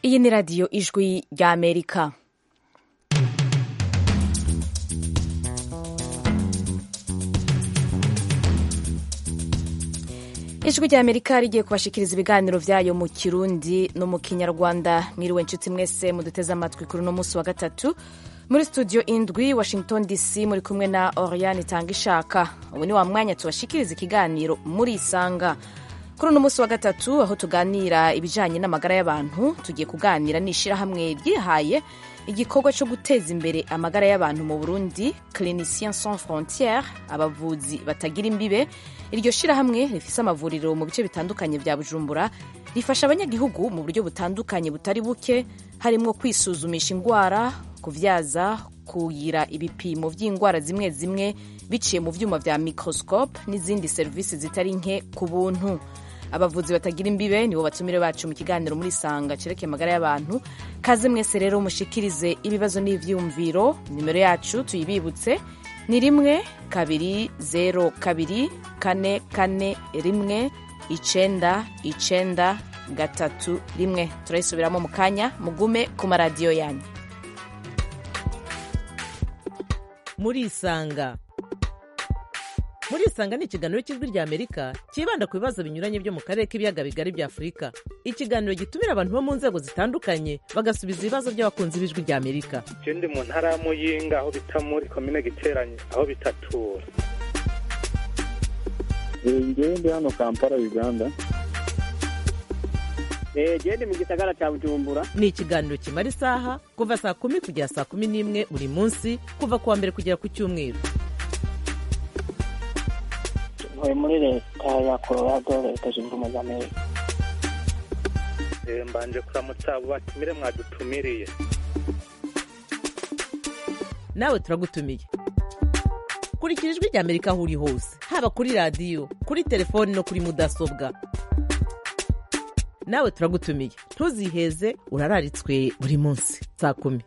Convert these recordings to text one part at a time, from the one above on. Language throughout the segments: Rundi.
Iyi ni radiyo ijwi ry'Amerika. Ijwi ry'Amerika rigiye kubashikiriza ibiganiro vyayo mu Kirundi no mu Kinyarwanda. Mwiriwe nshuti mwese muduteze amatwi kuri uno musi wa gatatu. Muri studio indwi Washington DC muri kumwe na Oriane Tangishaka. Ubu ni wa mwanya tubashikiriza ikiganiro muri Isanga. Kuri uno musi wa gatatu aho tuganira ibijanye n'amagara y'abantu, tugiye kuganira n'ishirahamwe ryihaye igikorwa cyo guteza imbere amagara y'abantu mu Burundi, Cliniciens Sans Frontières, abavuzi batagira imbibe. Iryo shirahamwe rifise amavuriro mu bice bitandukanye vya Bujumbura, rifasha abanyagihugu mu buryo butandukanye butari buke, harimwo kwisuzumisha ingwara, kuvyaza, kugira ibipimo vy'ingwara zimwe zimwe biciye mu vyuma vya microscope n'izindi servisi zitari nke ku buntu. Abavuzi batagira imbibe nibo batumire bacu mu kiganiro muri Sanga cerekeye amagara y'abantu. Kaze mwese rero mushikirize ibibazo n'ivyumviro. Nimero yacu tuyibibutse ni 1-2-2-4-4-1-9-9-3-1. Turayisubiramo mu kanya, mugume ku maradiyo yanyu. Muri Isanga. Muri Isanga ni ikiganiro cy'ijwi ry'Amerika kibanda ku bibazo binyuranye byo mu karere k'ibiyaga bigari bya Afurika. Ikiganiro gitumira abantu bo mu nzego zitandukanye bagasubiza ibibazo by'abakunzi b'ijwi ry'Amerika. Je ndi mu ntara ya Muyinga aho bita muri komine Giteranye aho bitatura. Ngewe ndi hano Kampala, Uganda. Ndi mu gisagara cya Bujumbura. Ni ikiganiro kimara isaha kuva saa 10 kugera saa 11 buri munsi, kuva kuwa mbere kugera ku cyumweru. Muri leta ya Colorado, leta zunze ubumwe za Amerika. Mbanje kuramutsa abo batumire mwadutumiriye. Nawe turagutumiye. Kurikira ijwi ry'Amerika aho uri hose, haba kuri radiyo, kuri telefoni no kuri mudasobwa. Nawe turagutumiye. Ntuziheze, urararitswe buri munsi saa 10.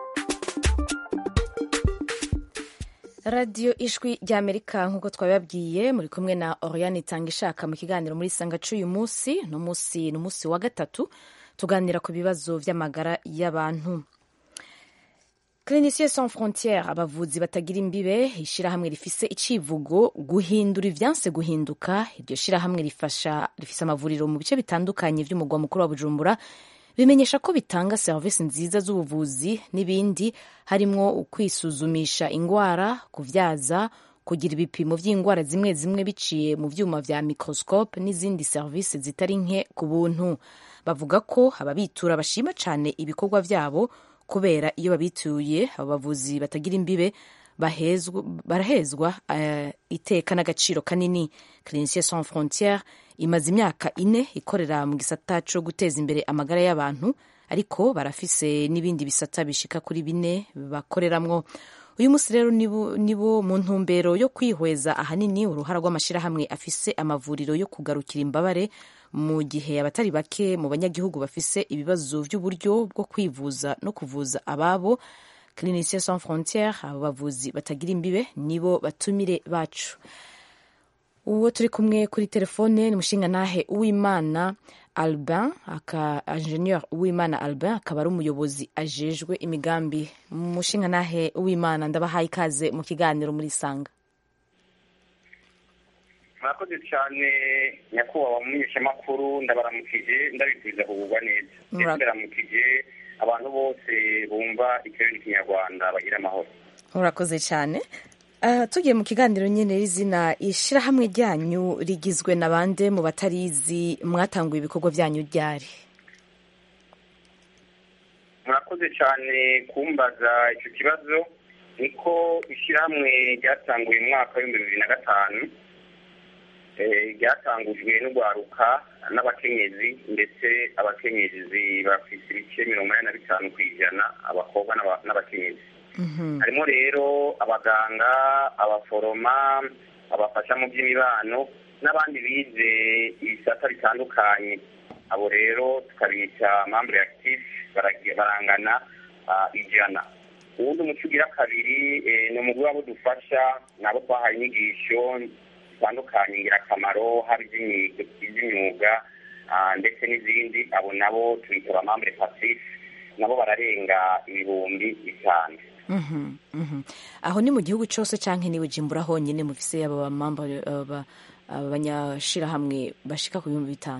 Radio ijwi ry'Amerika nk'uko twababwiye, muri kumwe na Oriane Tangishaka mu kiganiro muri Sanga c'uyu musi. No musi wa gatatu tuganira ku bibazo vy'amagara y'abantu. Cliniciens Sans Frontières, abavuzi batagira imbibe, ishirahamwe rifise icivugo guhindura ivyanse guhinduka. Iryo shirahamwe rifise amavuriro mu bice bitandukanye vy'umugwa mukuru wa Bujumbura, bimenyesha ko bitanga serivisi nziza z'ubuvuzi n'ibindi, harimwo ukwisuzumisha ingwara, kuvyaza, kugira ibipimo vy'ingwara zimwe zimwe biciye mu vyuma vya microscope n'izindi serivisi zitari nke ku buntu. Bavuga ko ababitura bashima cane ibikorwa vyabo kubera iyo babituye abo bavuzi batagira imbibe barahezwa iteka n'agaciro kanini. Cliniciens Sans Frontières imaze imyaka 4 ikorera mu gisata cyo guteza imbere amagara y'abantu, ariko barafise n'ibindi bisata bishika kuri 4 bakoreramwo. Uyu musi rero nibo mu ntumbero yo kwihweza ahanini uruhara rw'amashirahamwe afise amavuriro yo kugarukira imbabare, mu gihe abatari bake mu banyagihugu bafise ibibazo vy'uburyo bwo kwivuza no kuvuza ababo. Cliniciens Sans Frontières, abo bavuzi batagira imbibe nibo batumire bacu. Uwo turi kumwe kuri telefone ni Mushingantahe Uwimana Albin, ingenieur Uwimana Albin, akaba ari umuyobozi ajejwe imigambi. Mushingantahe Uwimana, ndabahaye ikaze mu kiganiro muri Sanga. Murakoze cyane nyakubahwa mumenyeshamakuru, ndabaramukije ndabifuriza kugubwa neza. Ndabaramukije abantu bose bumva ikirere Kinyarwanda bagira amahoro. Murakoze cyane. Tugiye mu kiganiro nyene izina ishirahamwe ryanyu rigizwe na bande mu batarizi, mwatanguye ibikorwa vyanyu ryari? Murakoze cyane kumbaza icyo kibazo. Niko ishirahamwe ryatanguye mu mwaka wa 2005, ryatangujwe n'ugwaruka n'abakenyezi, ndetse abakenyezi bafise ibice 85% abakobwa n'abakenyezi. Harimo rero abaganga, abaforoma, abafasha mu by'imibano n'abandi bize ibisata bitandukanye. Abo rero tukabita membre actif, barangana 100. Ubundi umuco ugira kabiri ni umugwi wabo dufasha, nabo twahaye inyigisho zitandukanye ngirakamaro, hari iby'imyuga ndetse n'izindi, abo nabo twita abamambure pasif, nabo bararenga 5,000. Aho ni mu gihugu cyose cyangwa ni Bujumbura honyine mufise abanyashirahamwe bashika ku 5,000?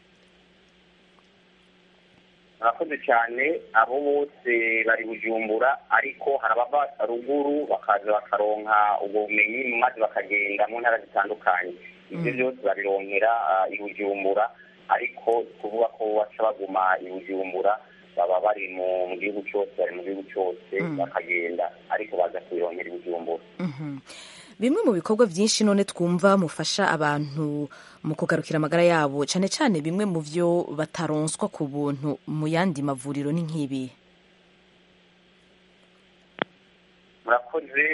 Murakoze cyane, abo bose bari Bujumbura, ariko hari abava ruguru bakaza bakaronka ubwo bumenyi maze bakagenda mu ntara zitandukanye. Ibyo byose babironkera i Bujumbura, ariko kuvuga ko baca baguma i Bujumbura, baba bari mu gihugu cyose, bakagenda ariko baza kubironkera i Bujumbura. Bimwe mu bikorwa byinshi none twumva mufasha abantu mu kugarukira amagara yabo, cyane cyane bimwe mu byo bataronswa ku buntu mu yandi mavuriro ni nk'ibi. Murakoze,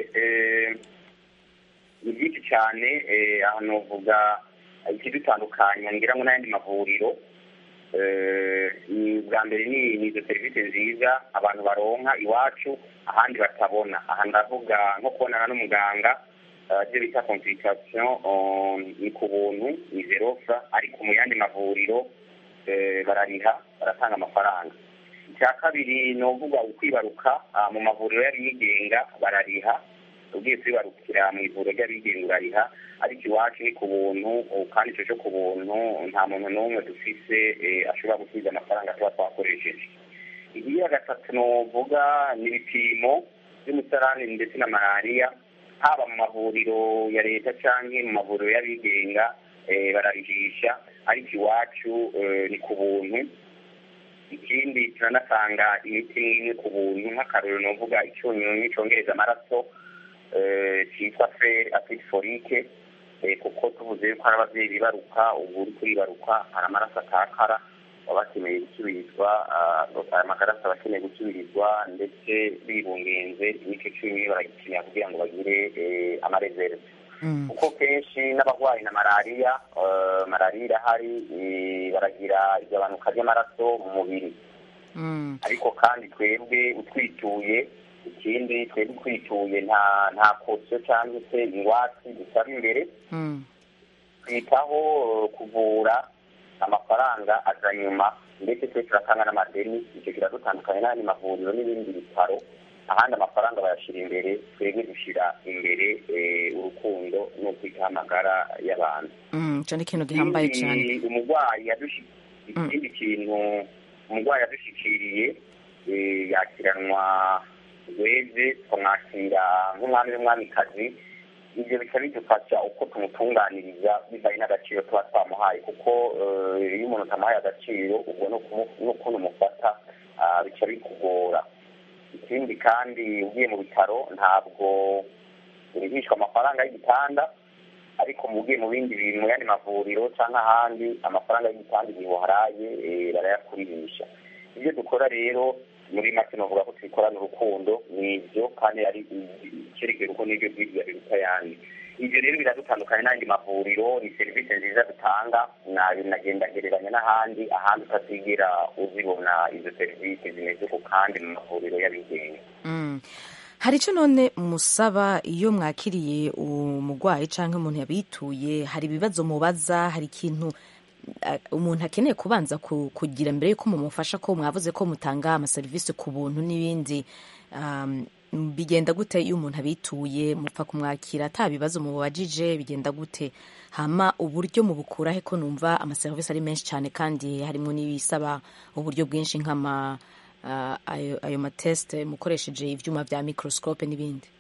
ni byinshi cyane, ahantu uvuga ikidutandukanya ngira ngo n'ayandi mavuriro, bwa mbere ni izo serivisi nziza abantu baronka iwacu ahandi batabona. Aha ndavuga nko kubonana n'umuganga, ibyo bita consultation ni ku buntu, ni zerofa, ariko mu yandi mavuriro barariha, baratanga amafaranga. Icya kabiri ni uvuga ukwibaruka, mu mavuriro y'abigenga barariha, ugiye kwibarukira mu ivuriro ry'abigenga urariha, ariko iwacu ni ku buntu, kandi icyo cyo ku buntu nta muntu n'umwe dufise ashobora gusubiza amafaranga tuba twakoresheje. Iya gatatu ni uvuga ni ibipimo by'umusarani ndetse na malariya, haba mu mavuriro ya leta cyangwa mu mavuriro y'abigenga bararihisha, ariko iwacu ni ku buntu. Ikindi turanatanga imiti imwe ku buntu, nk'akarorero ni uvuga icyunyunyu cyongereza amaraso cyitwa fer acid folique, kuko tuvuze ko hari ababyeyi bibaruka, ubu uri kuribaruka hari amaraso atakara, baba bakeneye gusubirizwa, aya maraso aba akeneye gusubirizwa, ndetse bibungenze n'icyo cyunyunyu baragikenera kugira ngo bagire amareserve. Kuko kenshi n'abarwayi na malariya irahari, baragira igabanuka ry'amaraso mu mubiri. Ariko kandi twebwe utwituye, ikindi twebwe twituye nta kosiyo cyangwa se ingwate dusaba imbere, twitaho kuvura, amafaranga aza nyuma, ndetse twe turatanga n'amadeni. Icyo kiradutandukanye n'andi mavuriro n'ibindi bitaro, ahandi amafaranga bayashyira imbere, twebwe dushyira imbere urukundo no kwitaho amagara y'abantu. Cyane ikintu gihambaye cyane. Ikindi kintu umurwayi yadushikiriye yakiranwa weze, tukamwakira nk'umwami n'umwamikazi. Ibyo bikaba bidufasha uko tumutunganiriza bivanye n'agaciro tuba twamuhaye, kuko iyo umuntu utamuhaye agaciro ubwo n'ukuntu umufata bica bikugora. Ikindi kandi ugiye mu bitaro ntabwo urihishwa amafaranga y'igitanda, ariko mu ugiye mu bindi bintu, mu yandi mavuriro cyangwa ahandi, amafaranga y'igitanda igihe uharaye barayakurihisha. Ibyo dukora rero muri make novuga ko tubikorana urukundo, n'ibyo kandi ari icyerekeye uko n'ibyo bwirya biruta ayandi. Ibyo rero biradutandukanye n'andi mavuriro, ni serivisi nziza dutanga, nagenda gereranya n'ahandi, ahandi utazigera uzibona izo serivisi zimeze uko kandi mu mavuriro y'abigenga. Hari icyo none musaba iyo mwakiriye umurwayi cyangwa umuntu yabituye? Hari ibibazo mubaza? Hari ikintu umuntu akeneye kubanza kugira mbere yuko mumufasha? Ko mwavuze ko mutanga amaserivisi ku buntu n'ibindi, bigenda gute iyo umuntu abituye? Mupfa kumwakira ata bibazo mubajije? Bigenda gute? Hama uburyo mubukura he? Ko numva amaserivisi ari menshi cyane kandi harimo n'ibisaba uburyo bwinshi, nk'ama ayo mateste mukoresheje ibyuma bya microscope n'ibindi.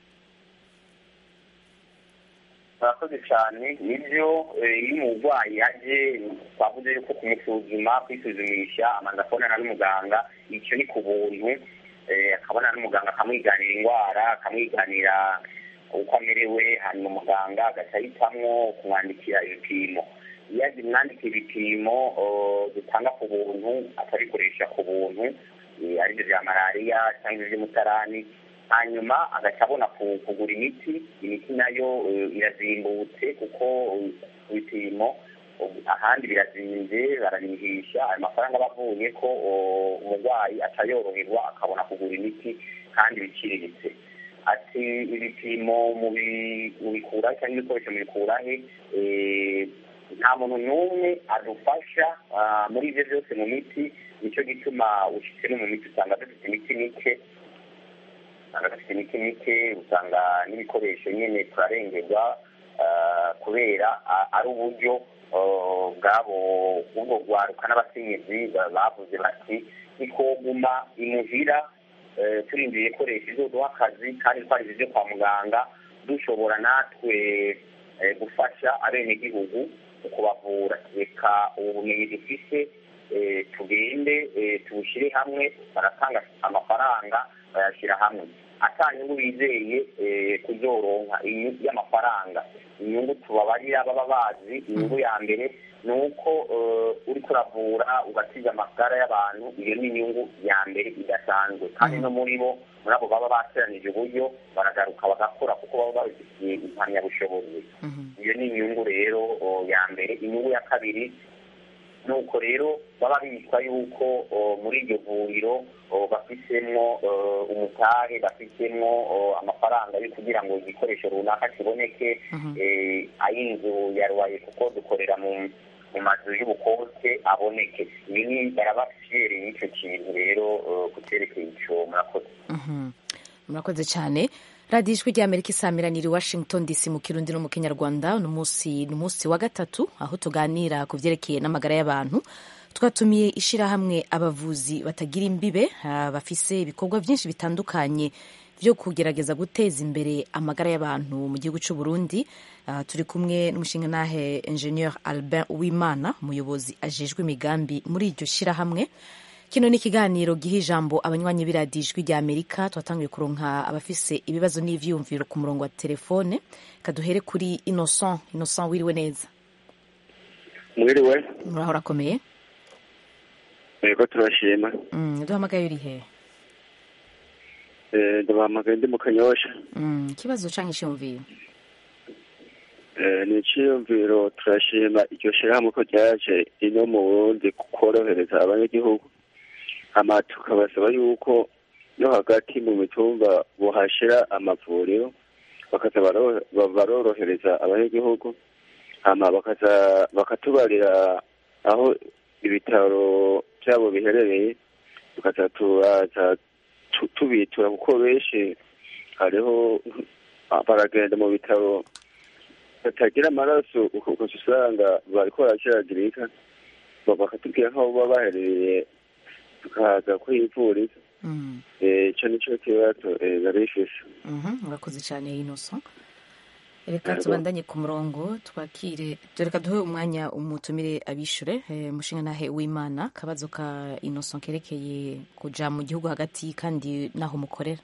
Murakoze cyane. Nibyo, iyo umurwayi yaje twavuze yuko kumusuzuma, kwisuzumisha, amanza akabonana n'umuganga, icyo ni ku buntu. Akabonana n'umuganga akamwiganira indwara, akamwiganira uko amerewe, hanyuma umuganga agaca ahitamwo kumwandikira ibipimo. Iyo azimwandikira ibipimo dutanga ku buntu, akabikoresha ku buntu, aribyo bya malariya cyangwa iby'umutarani, hanyuma agaca abona kugura imiti. Imiti nayo irazimbutse, kuko ibipimo ahandi birazinze, bararihisha. Ayo mafaranga aba avuye ko umurwayi aca yoroherwa, akabona kugura imiti kandi biciriritse. Ati ibipimo mubikura cyangwa ibikoresho mubikura he? nta muntu n'umwe adufasha muri ibyo byose mu miti. Nicyo gituma ushyitse no mu miti usanga dufite imiti mike, usanga n'ibikoresho nyine turarengerwa kubera ari uburyo ubwo rwaruka n'abakenyezi bavuze bati nikoguma imuhira turindiriye ikoresho izoduha akazi kandi twarize ibyo kwa muganga dushobora natwe gufasha abenegihugu kubavura. Reka ubu bumenyi dufise tugende tubushyire hamwe, baratanga amafaranga bayashyira hamwe atanyungu bizeye kuzoronka y'amafaranga. Inyungu tubabarira baba bazi, inyungu ya mbere ni uko uri kuravura ugasiga amagara y'abantu, iyo ni inyungu ya mbere idasanzwe. Kandi no muri abo baba bateranije uburyo baragaruka bagakora kuko baba babifitiye impamyabushobozi. Iyo ni inyungu rero ya mbere. Inyungu ya kabiri nuko rero baba bitwa yuko muri iryo vuriro bafisemwo umutahe, bafisemwo amafaranga yo kugira ngo igikoresho runaka kiboneke, ay'inzu yarwaye kuko dukorera mu mazu y'ubukote aboneke. Ibi ni barabafyereye n'icyo kintu rero kucerekeye ico. Murakoze. Murakoze cyane. radiyo ijwi ry'amerika isamiraniye i Washington DC mu kirundi no mu kinyarwanda. uno munsi ni umunsi wa gatatu aho tuganira ku byerekeye n'amagara y'abantu. twatumiye ishyirahamwe abavuzi batagira imbibe, bafise ibikorwa byinshi bitandukanye byo kugerageza guteza imbere amagara y'abantu mu gihugu cy'u Burundi. turi kumwe n'umushingantahe Ingenieur Albin Uwimana, umuyobozi ajejwe imigambi muri iryo shyirahamwe. Kino ni ikiganiro giha ijambo abanywanyi b'iradiyo ijwi ry'Amerika. twatangiye kuronka abafise ibibazo n'ivyiyumviro ku murongo wa telefone. Kaduhere kuri Innocent. Innocent, wiriwe neza? Mwiriwe. Muraho urakomeye? Yego turashima. Duhamagaye uri he? Ndabahamagaye ndi mu Kanyosha. Ikibazo canke iciyumviro? Ni iciyumviro. Turashima iryo shirahamwe ko ryaje ino mu Burundi kukorohereza abanyagihugu, hama tukabasaba yuko no hagati mu mitumba bohashira amavuriro bakaza barorohereza abanyagihugu, hama bakatubarira aho ibitaro byabo biherereye, tukaza tubitura kuko benshi hariho baragenda mu bitaro batagira amaraso, usanga bariko baraciragirika, bakatubwira nk'aho baba baherereye tukaza kwivuriza. Ico nico kibazo nari ifise. Murakoze cyane Innocent. Reka tubandanye ku murongo twakire, reka duhe umwanya umutumire abishure. Mushingantahe Uwimana, kabazo ka Innocent kerekeye kuja mu gihugu hagati kandi naho mukorera.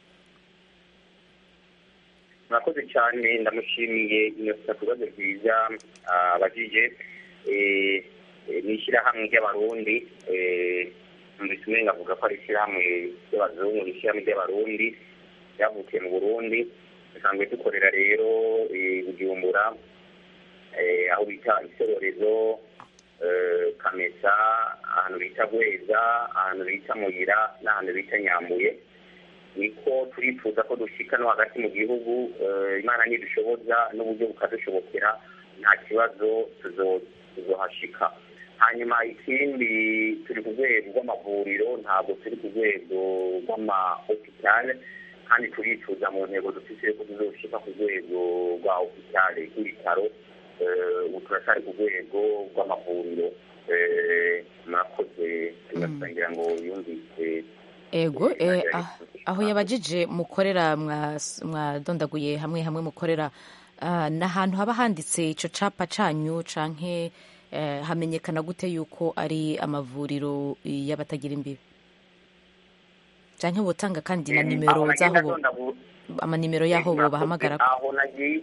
Murakoze cyane, ndamushimiye Innocent ku bibazo byiza abajije. Ni ishyirahamwe ry'abarundi, mbese umenga avuga ko ari ishyirahamwe ry'abazungu, ni ishyirahamwe ry'abarundi ryavukiye mu Burundi. Dusanzwe dukorera rero Bujumbura, aho bita Isororezo, Kamesa, ahantu bita Gweza, ahantu bita Muyira n'ahantu bita Nyambuye. Niko turifuza ko dushika no hagati mu gihugu. Imana nidushoboza n'uburyo bukadushobokera, nta kibazo tuzohashika. Hanyuma ikindi, turi ku rwego rw'amavuriro, ntabwo turi ku rwego rw'amahopitale, kandi turifuza mu ntego dufise ko tuzoshika ku rwego rwa hopitale rw'ibitaro. Ubu turacyari ku rwego rw'amavuriro. Murakoze, tugasangira ngo yumvise. Ego, aho yabajije mukorera, mwadondaguye hamwe hamwe mukorera, n'ahantu haba handitse ico capa canyu canke hamenyekana gute yuko ari amavuriro y'abatagira imbibe? Canke botanga kandi na nimero zaho amanimero yaho bo bahamagara? Aho nagiye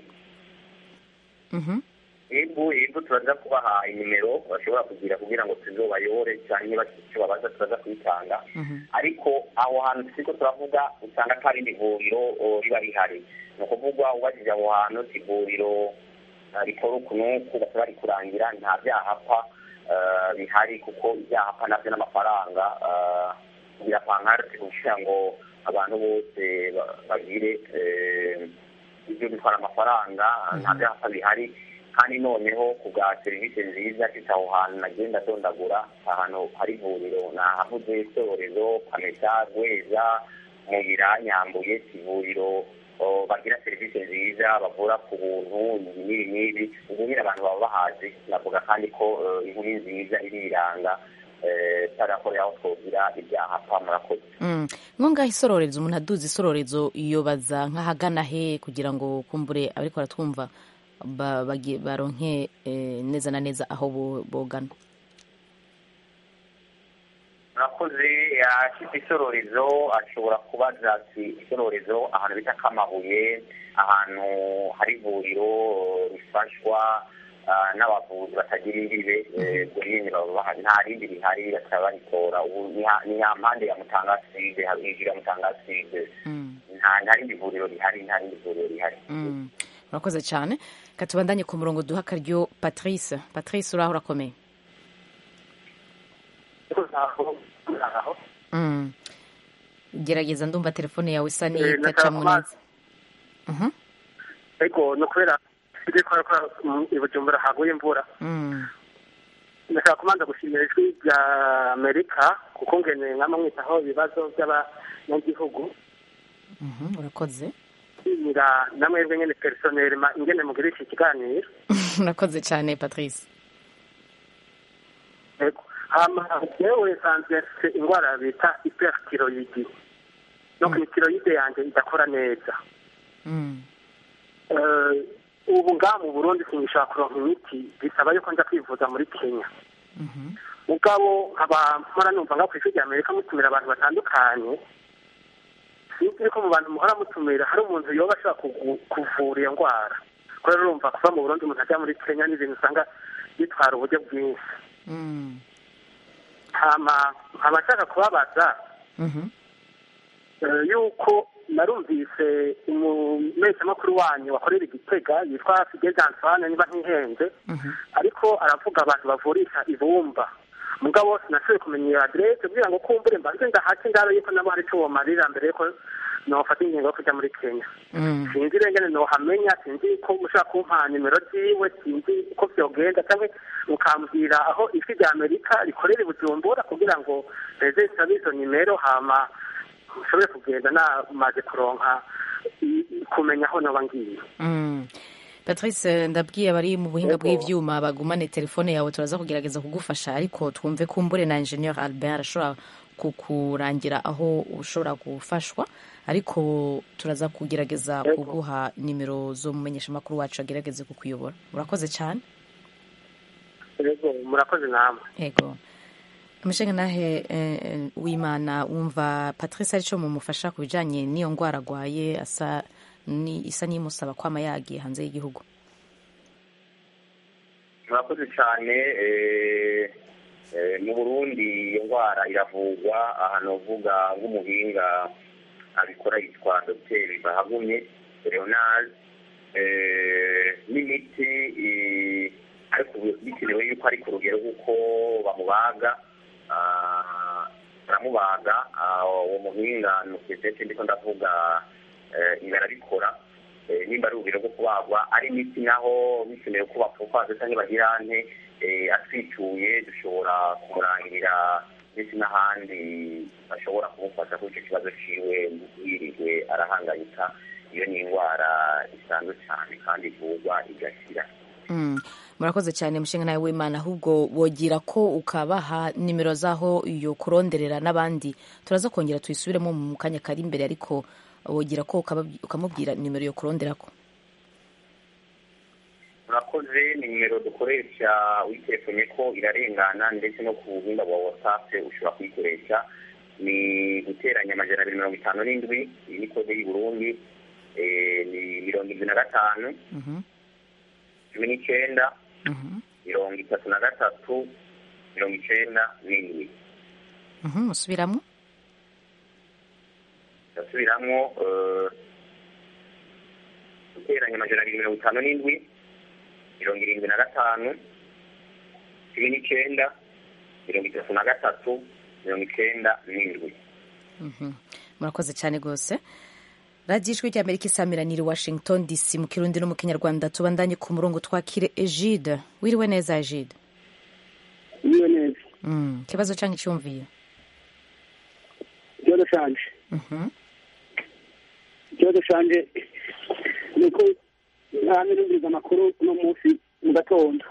Ego turaza kubaha inimero bashobora kugira ngo tuzobayobore cyane bakicyo babaza turaza kwitanga. Ariko aho hantu turiko turavuga usanga atari ivuriro riba rihari. Ni ukuvuga ubajije aho hantu ivuriro rikora ukunuku basaba rikurangira, nta byahapfa bihari, kuko ibyahapfa navyo n'amafaranga birapankarte kugira ngo abantu bose bagire ibyo bitwara amafaranga. Nta byahapfa bihari. kandi noneho ku bwa serivisi nziza afite aho hantu nagenda adondagura ahantu hari ivuriro nahavuze Sororezo, Pamesa, Rweza, Muyira, Nyambuye, ivuriro bagira serivisi nziza bavura ku buntu n'ibi ubwo nyine abantu baba bahazi. Navuga kandi ko inkuru nziza iriranga tarakorera aho twogira ibyaha pa murakoze. nko ngaho Isororezo, umuntu aduze Isororezo yobaza nk'ahagana he kugira ngo kumbure abariko baratwumva baronke neza na neza aho bogana? murakoze. ashitse Isororezo ashobora kubaza ati Isororezo ahantu bita Kamabuye, ahantu hari ivuriro rifashwa n'abavuzi batagira imbibe, ubwo nyine baba nta rindi rihari bakaba baritora. Ubu ni nyampande ya Mutanga Side, hijira Mutanga Side, nta rindi vuriro rihari, Murakoze cyane. Katubandanye ku murongo duha akaryo Patrice. Patrice, uraho urakomeye? Gerageza, ndumva telefone yawe isa n'itacamwo neza. Ego no kubera ko i Bujumbura haguye imvura. Ndashaka kubanza gushimira ijwi rya Amerika kuko ngene nkama mwitaho ibibazo by'abanyagihugu. Urakoze. Nira namwebwe nyene personnel ingene mugira iki kiganiro. Urakoze cyane Patrice. Ego yewe sanzwe ingwara bita hyperthyroid. No thyroid yanjye idakora neza. Ubu ngaha mu Burundi sinshaka kuronka imiti, bisaba yuko nja kwivuza muri Kenya. Mugabo nkaba mpora numva nga kw'ijwi rya Amerika mutumira abantu batandukanye. Sinzi ko mu bantu muhora mutumira hari umuntu yoba ashaka kuvura iyo ndwara. Ko rero urumva kuva mu Burundi umuntu ajya muri Kenya n'ibintu usanga bitwara uburyo bwinshi. Nkaba nshaka kubabaza yuko narumvise umumeshamakuru wanyu wakorera Igitega yitwa Fidel Antoine niba ntihenze, ariko aravuga abantu bavurisha ibumba. Mugabo sinashoboye kumenya iyo adresse kugira ngo kumbure mbanze ndahace ndaro yuko nabo hari icyo womarira mbere yuko nofata ingingo yo kujya muri Kenya. Sinzi rengene nohamenya, sinzi ko mushaka kumpa nimero ziwe, sinzi uko vyogenda cyangwa mukambwira aho ijwi rya Amerika rikorera i Bujumbura kugira ngo reze isabe izo nimero hama ushobore kugenda namaze kuronka kumenya aho noba ngiye. Patrice, ndabwiye abari mu buhinga bw'ivyuma bagumane telefone yawe, turaza kugerageza kugufasha, ariko twumve kumbure na Engineer Albert ashobora kukurangira aho ushobora gufashwa, ariko turaza kugerageza kuguha nimero zo mumenyesha makuru wacu agerageze kukuyobora. Murakoze cyane. Yego, murakoze namwe. Yego. Amushenga nahe w'Imana, wumva Patrice arico mumufasha kubijanye n'iyo ngwara agwaye isa n'imusaba kwama yagiye hanze y'igihugu? murakoze cyane. Mu Burundi iyo ndwara iravugwa, ahantu uvuga nk'umuhinga abikora yitwa Dr Bahagumye Leonard, n'imiti ariko bikenewe yuko ari ku rugero kuko bamubaga, baramubaga. Uwo muhinga nukizete ndiko ndavuga inarabikora, nimba ari urugero rwo kubagwa ari imiti naho bikenewe ko bapfufaza cyangwa bagirante atwicuye dushobora kumurangira ndetse n'ahandi bashobora kumufasha kuri icyo kibazo ciwe yirirwe arahangayika. Iyo ni indwara isanzwe cyane kandi ivurwa igakira. Murakoze cyane mushinga nawe w'Imana, ahubwo wogira ko ukabaha nimero zaho iyo kuronderera n'abandi turaza kongera tuyisubiremo mu kanya kari imbere, ariko wogira ko ukamubwira nimero yo kuronderako. murakoze. ni nimero dukoresha uyitelefone ko irarengana, ndetse no ku buhinga bwa WhatsApp ushobora kuyikoresha. ni guteranya 257 iyi ni kode y'u Burundi, ni 75 19 33 97. Musubiramo guteranya 257 75 19 33 97. Murakoze cyane gose. radiyo ijwi ry'amerika isamiranira Washington DC mu kirundi no mu kinyarwanda. Tubandanye ku murongo twakire Egide. Wiriwe neza Egide? Wiriwe neza. Ikibazo canke icyumviye? Ikibazo canje. Ikibazo canje nuko ntamirumviriza amakuru uno munsi mu gatondo.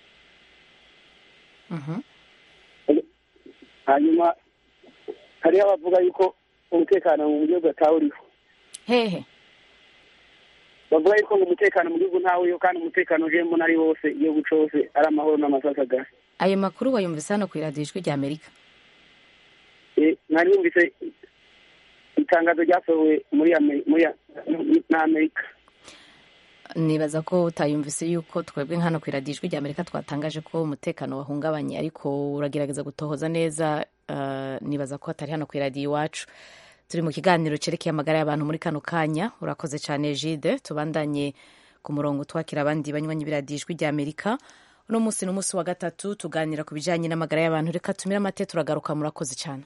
Hanyuma hariho abavuga yuko umutekano mu gihugu atawuriho. Hehe. Bavuga yuko umutekano mu gihugu ntawuriho kandi umutekano uje mbona ari wose igihugu cose ari amahoro n'amasasagara. Ayo makuru wayumvise hano kuri radiyo ijwi ry'Amerika? Nari yumvise itangazo ryasohowe muri Amerika. Nibaza ko utayumvise yuko twebwe hano kuri radiyo ijwi ry'Amerika twatangaje ko umutekano wahungabanye, ariko uragerageza gutohoza neza. Nibaza ko atari hano kuri radiyo iwacu. Turi mu kiganiro cerekeye amagara y'abantu muri kano kanya. Urakoze cyane Egide. Tubandanye ku murongo twakira abandi banywanyi b'iradiyo ijwi ry'Amerika. Uno munsi ni umunsi wa gatatu tuganira ku bijanye n'amagara y'abantu. Reka tumire amate turagaruka. Murakoze cyane.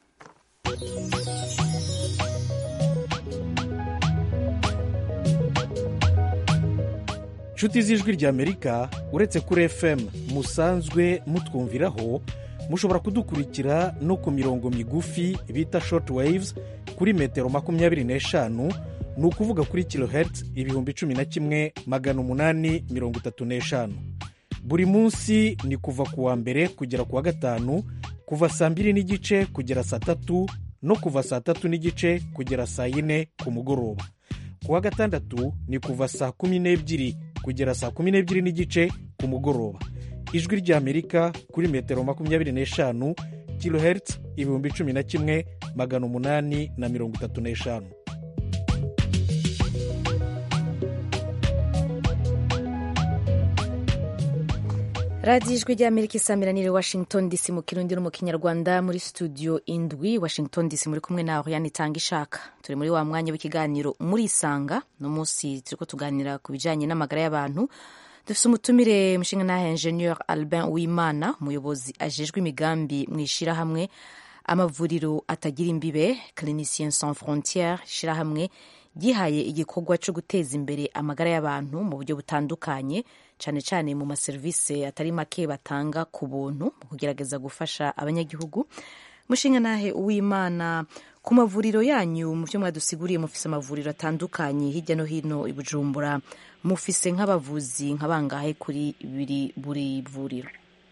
Nshuti z'ijwi ry'Amerika, uretse kuri FM musanzwe mutwumviraho, mushobora kudukurikira no ku mirongo migufi bita short waves kuri metero 25, ni ukuvuga kuri kilohertz 11,835. Buri munsi ni kuva ku wa mbere kugera ku wa gatanu, kuva saa 2:30 kugera saa 3 no kuva saa 3:30 kugera saa 4 ku mugoroba. Ku wa gatandatu ni kuva saa 12 kugera saa 12:30 ku mugoroba. Ijwi ry'Amerika kuri metero 25 kilohertz 11,835. radiyo ijwi ry'Amerika isamiranire Washington DC mu kirundi no mu kinyarwanda. Muri studio indwi Washington DC muri kumwe na Oriane Itangishaka. Turi muri wa mwanya w'ikiganiro muri Isanga. No munsi turiko tuganira ku bijanye n'amagara y'abantu. Dufise umutumire mushingantahe Ingenieur Albin Uwimana, umuyobozi ajejwe imigambi mw'ishirahamwe amavuriro atagira imbibe Cliniciens Sans Frontières, ishirahamwe gihaye igikorwa cyo guteza imbere amagara y'abantu mu buryo butandukanye, cyane cyane mu maserivisi atari make batanga ku buntu mu kugerageza gufasha abanyagihugu. Mushingantahe Uwimana, ku mavuriro yanyu mu byo mwadusiguriye mufise amavuriro atandukanye hirya no hino i Bujumbura, mufise nk'abavuzi nk'abangahe kuri buri vuriro?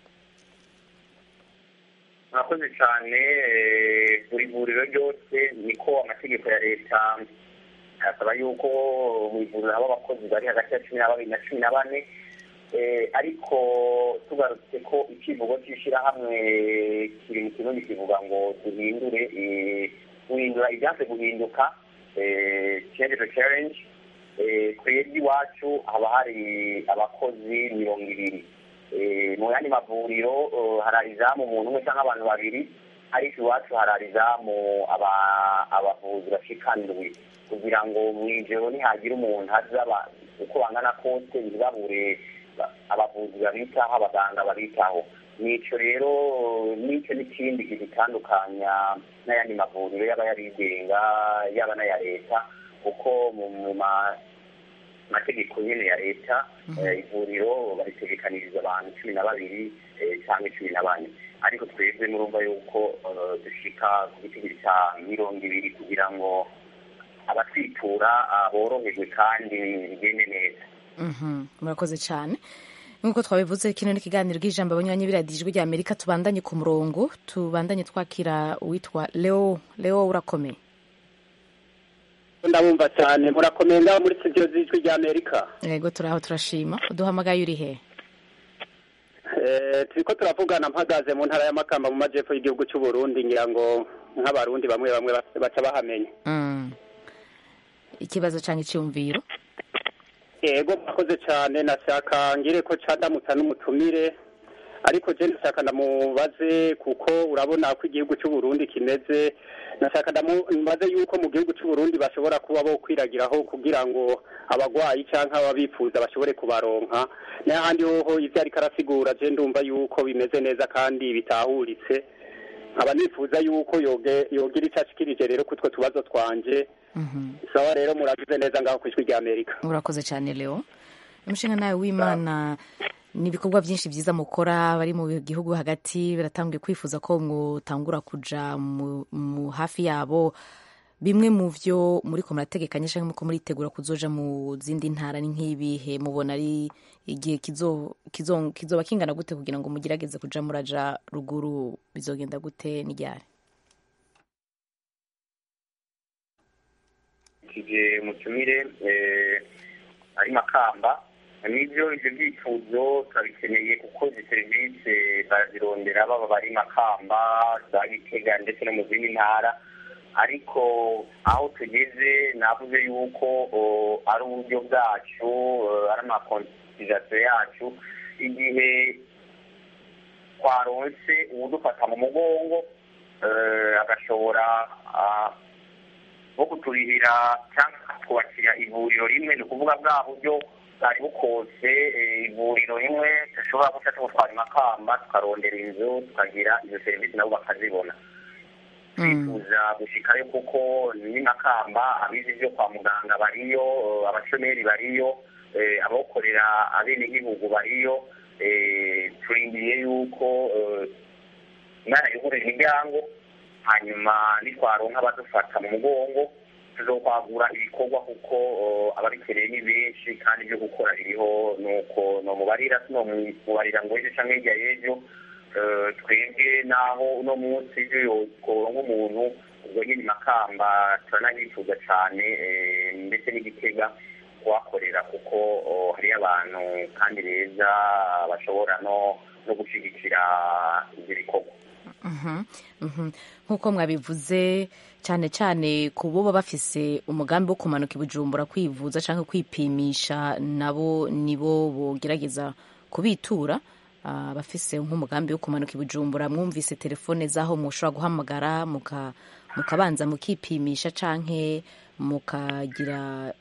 murakoze cyane. Buri vuriro ryose niko amategeko ya leta asaba yuko mu ivuriro haba abakozi bari hagati ya 12 na 14, ariko tugarutse ko ikivugo cy'ishyirahamwe kiri mu kintu kivuga ngo guhindura ibyanse guhinduka, change to challenge. Twebwe iwacu haba hari abakozi 200. Mu yandi mavuriro hararizamu umuntu umwe cyangwa abantu babiri, ariko iwacu hararizamu abavuzi bashika 7, kugira ngo mw'ijoro nihagira umuntu hazaba uko bangana kose ntibabure abavuzi babitaho, abaganga babitaho. Nico rero nicyo n'ikindi gitandukanya n'ayandi mavuriro yaba yarigenga yaba n'aya leta, kuko mu mategeko nyene ya leta ivuriro baritegekaniriza abantu 12 cyangwa 14, ariko twebwe murumva yuko dushika ku gitigiri cya 200 kugira ngo abatwitura boroherwe kandi bigende neza. Murakoze cyane. Nk'uko twabivuze, kino n'ikiganiro bw'ijambo abanywanyi b'iradiyo ijwi ry'Amerika. Tubandanye ku murongo, tubandanye twakira uwitwa Leo. Urakomeye? Ndabumva cyane. Murakomeye ngaho muri studio z'ijwi ry'Amerika? Yego, turaho turashima. Uduhamagaye uri he? Turiko turavugana mpagaze mu ntara ya Makamba mu majepfo y'igihugu cy'u Burundi, ngira ngo nk'abarundi bamwe baca bahamenya. Ikibazo cyangwa icyumviro? Yego, murakoze cyane. Nashaka ngire ko cadamutsa n'umutumire, ariko je nashaka ndamubaze kuko urabona ko igihugu cy'u Burundi kimeze. Nashaka ndamubaze yuko mu gihugu cy'u Burundi bashobora kuba bo kwiragiraho kugira ngo abagwayi canke ababifuza bashobore kubaronka. N'ahandi hoho ivyo ariko arasigura je ndumva yuko bimeze neza kandi bitahuritse. Nkaba nifuza yuko yogira ico ashikirije rero kutwo tubazo twanje sawa rero muragize neza ngaho ku ijwi rya Amerika. Urakoze cyane Leo. Umushinga nawe w'Imana ni ibikorwa byinshi byiza mukora, bari mu gihugu hagati baratangiye kwifuza ko mutangura kuja mu hafi yabo. Bimwe mu vyo muri ko murategekanya cyangwa muko muritegura kuzoja mu zindi ntara ni nk'ibihe mubona ari igihe kizoba kingana gute kugira ngo mugerageze kuja muraja ruguru, bizogenda gute n'iryari? kije mutumire ari Makamba, nibyo ivyo byifuzo turabikeneye kuko izi serivisi barazirondera baba bari Makamba, za Gitega ndetse no mu zindi ntara, ariko aho tugeze navuze yuko ari uburyo bwacu, ari amakonsirizasiyo yacu, igihe twaronse uwudufata mu mugongo agashobora nko kuturihira cyangwa twubakira ivuriro rimwe, ni ukuvuga bwa buryo bwari bukose ivuriro rimwe dushobora guca tugutwara Makamba tukarondera inzu tukagira izo serivisi nabo bakazibona. Twifuza gushikayo kuko ni Makamba abizi byo kwa muganga bariyo, abashomeri bariyo, abakorera abenegihugu bariyo. Turindiye yuko Imana yuhurira imiryango, hanyuma nitwaronka abadufata mu mugongo tuzokwagura ibikorwa kuko ababikeneye ni benshi kandi ibyo gukora biriho, nuko nomubarira mubarira ngo ejo canke hirya y'ejo twebwe naho uno munsi iyo tworonka umuntu ubwo nyine Makamba turanahifuza cyane, ndetse n'Igitega kuhakorera kuko hariyo abantu kandi beza bashobora no gushyigikira ibyo bikorwa. Nk'uko mwabivuze cyane cyane ku bo baba bafise umugambi wo kumanuka i Bujumbura kwivuza cyangwa kwipimisha, nabo nibo bogerageza kubitura. Bafise nk'umugambi wo kumanuka i Bujumbura, mwumvise telefone zaho mushobora guhamagara mukabanza mukipimisha canke mukagira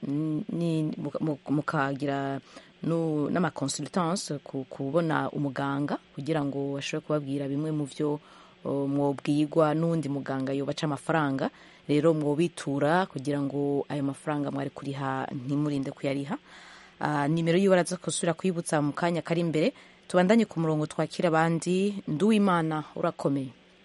n'amaconsultance kubona umuganga kugira ngo ashobore kubabwira bimwe mu vyo mwobwirwa n'undi muganga yobaca amafaranga. Rero mwobitura kugira ngo ayo mafaranga mwari kuriha ntimurinde kuyariha. Nimero yiwe araza kusubira kwibutsa mu kanya kari imbere. Tubandanye ku murongo twakira abandi. Nduwimana, urakomeye?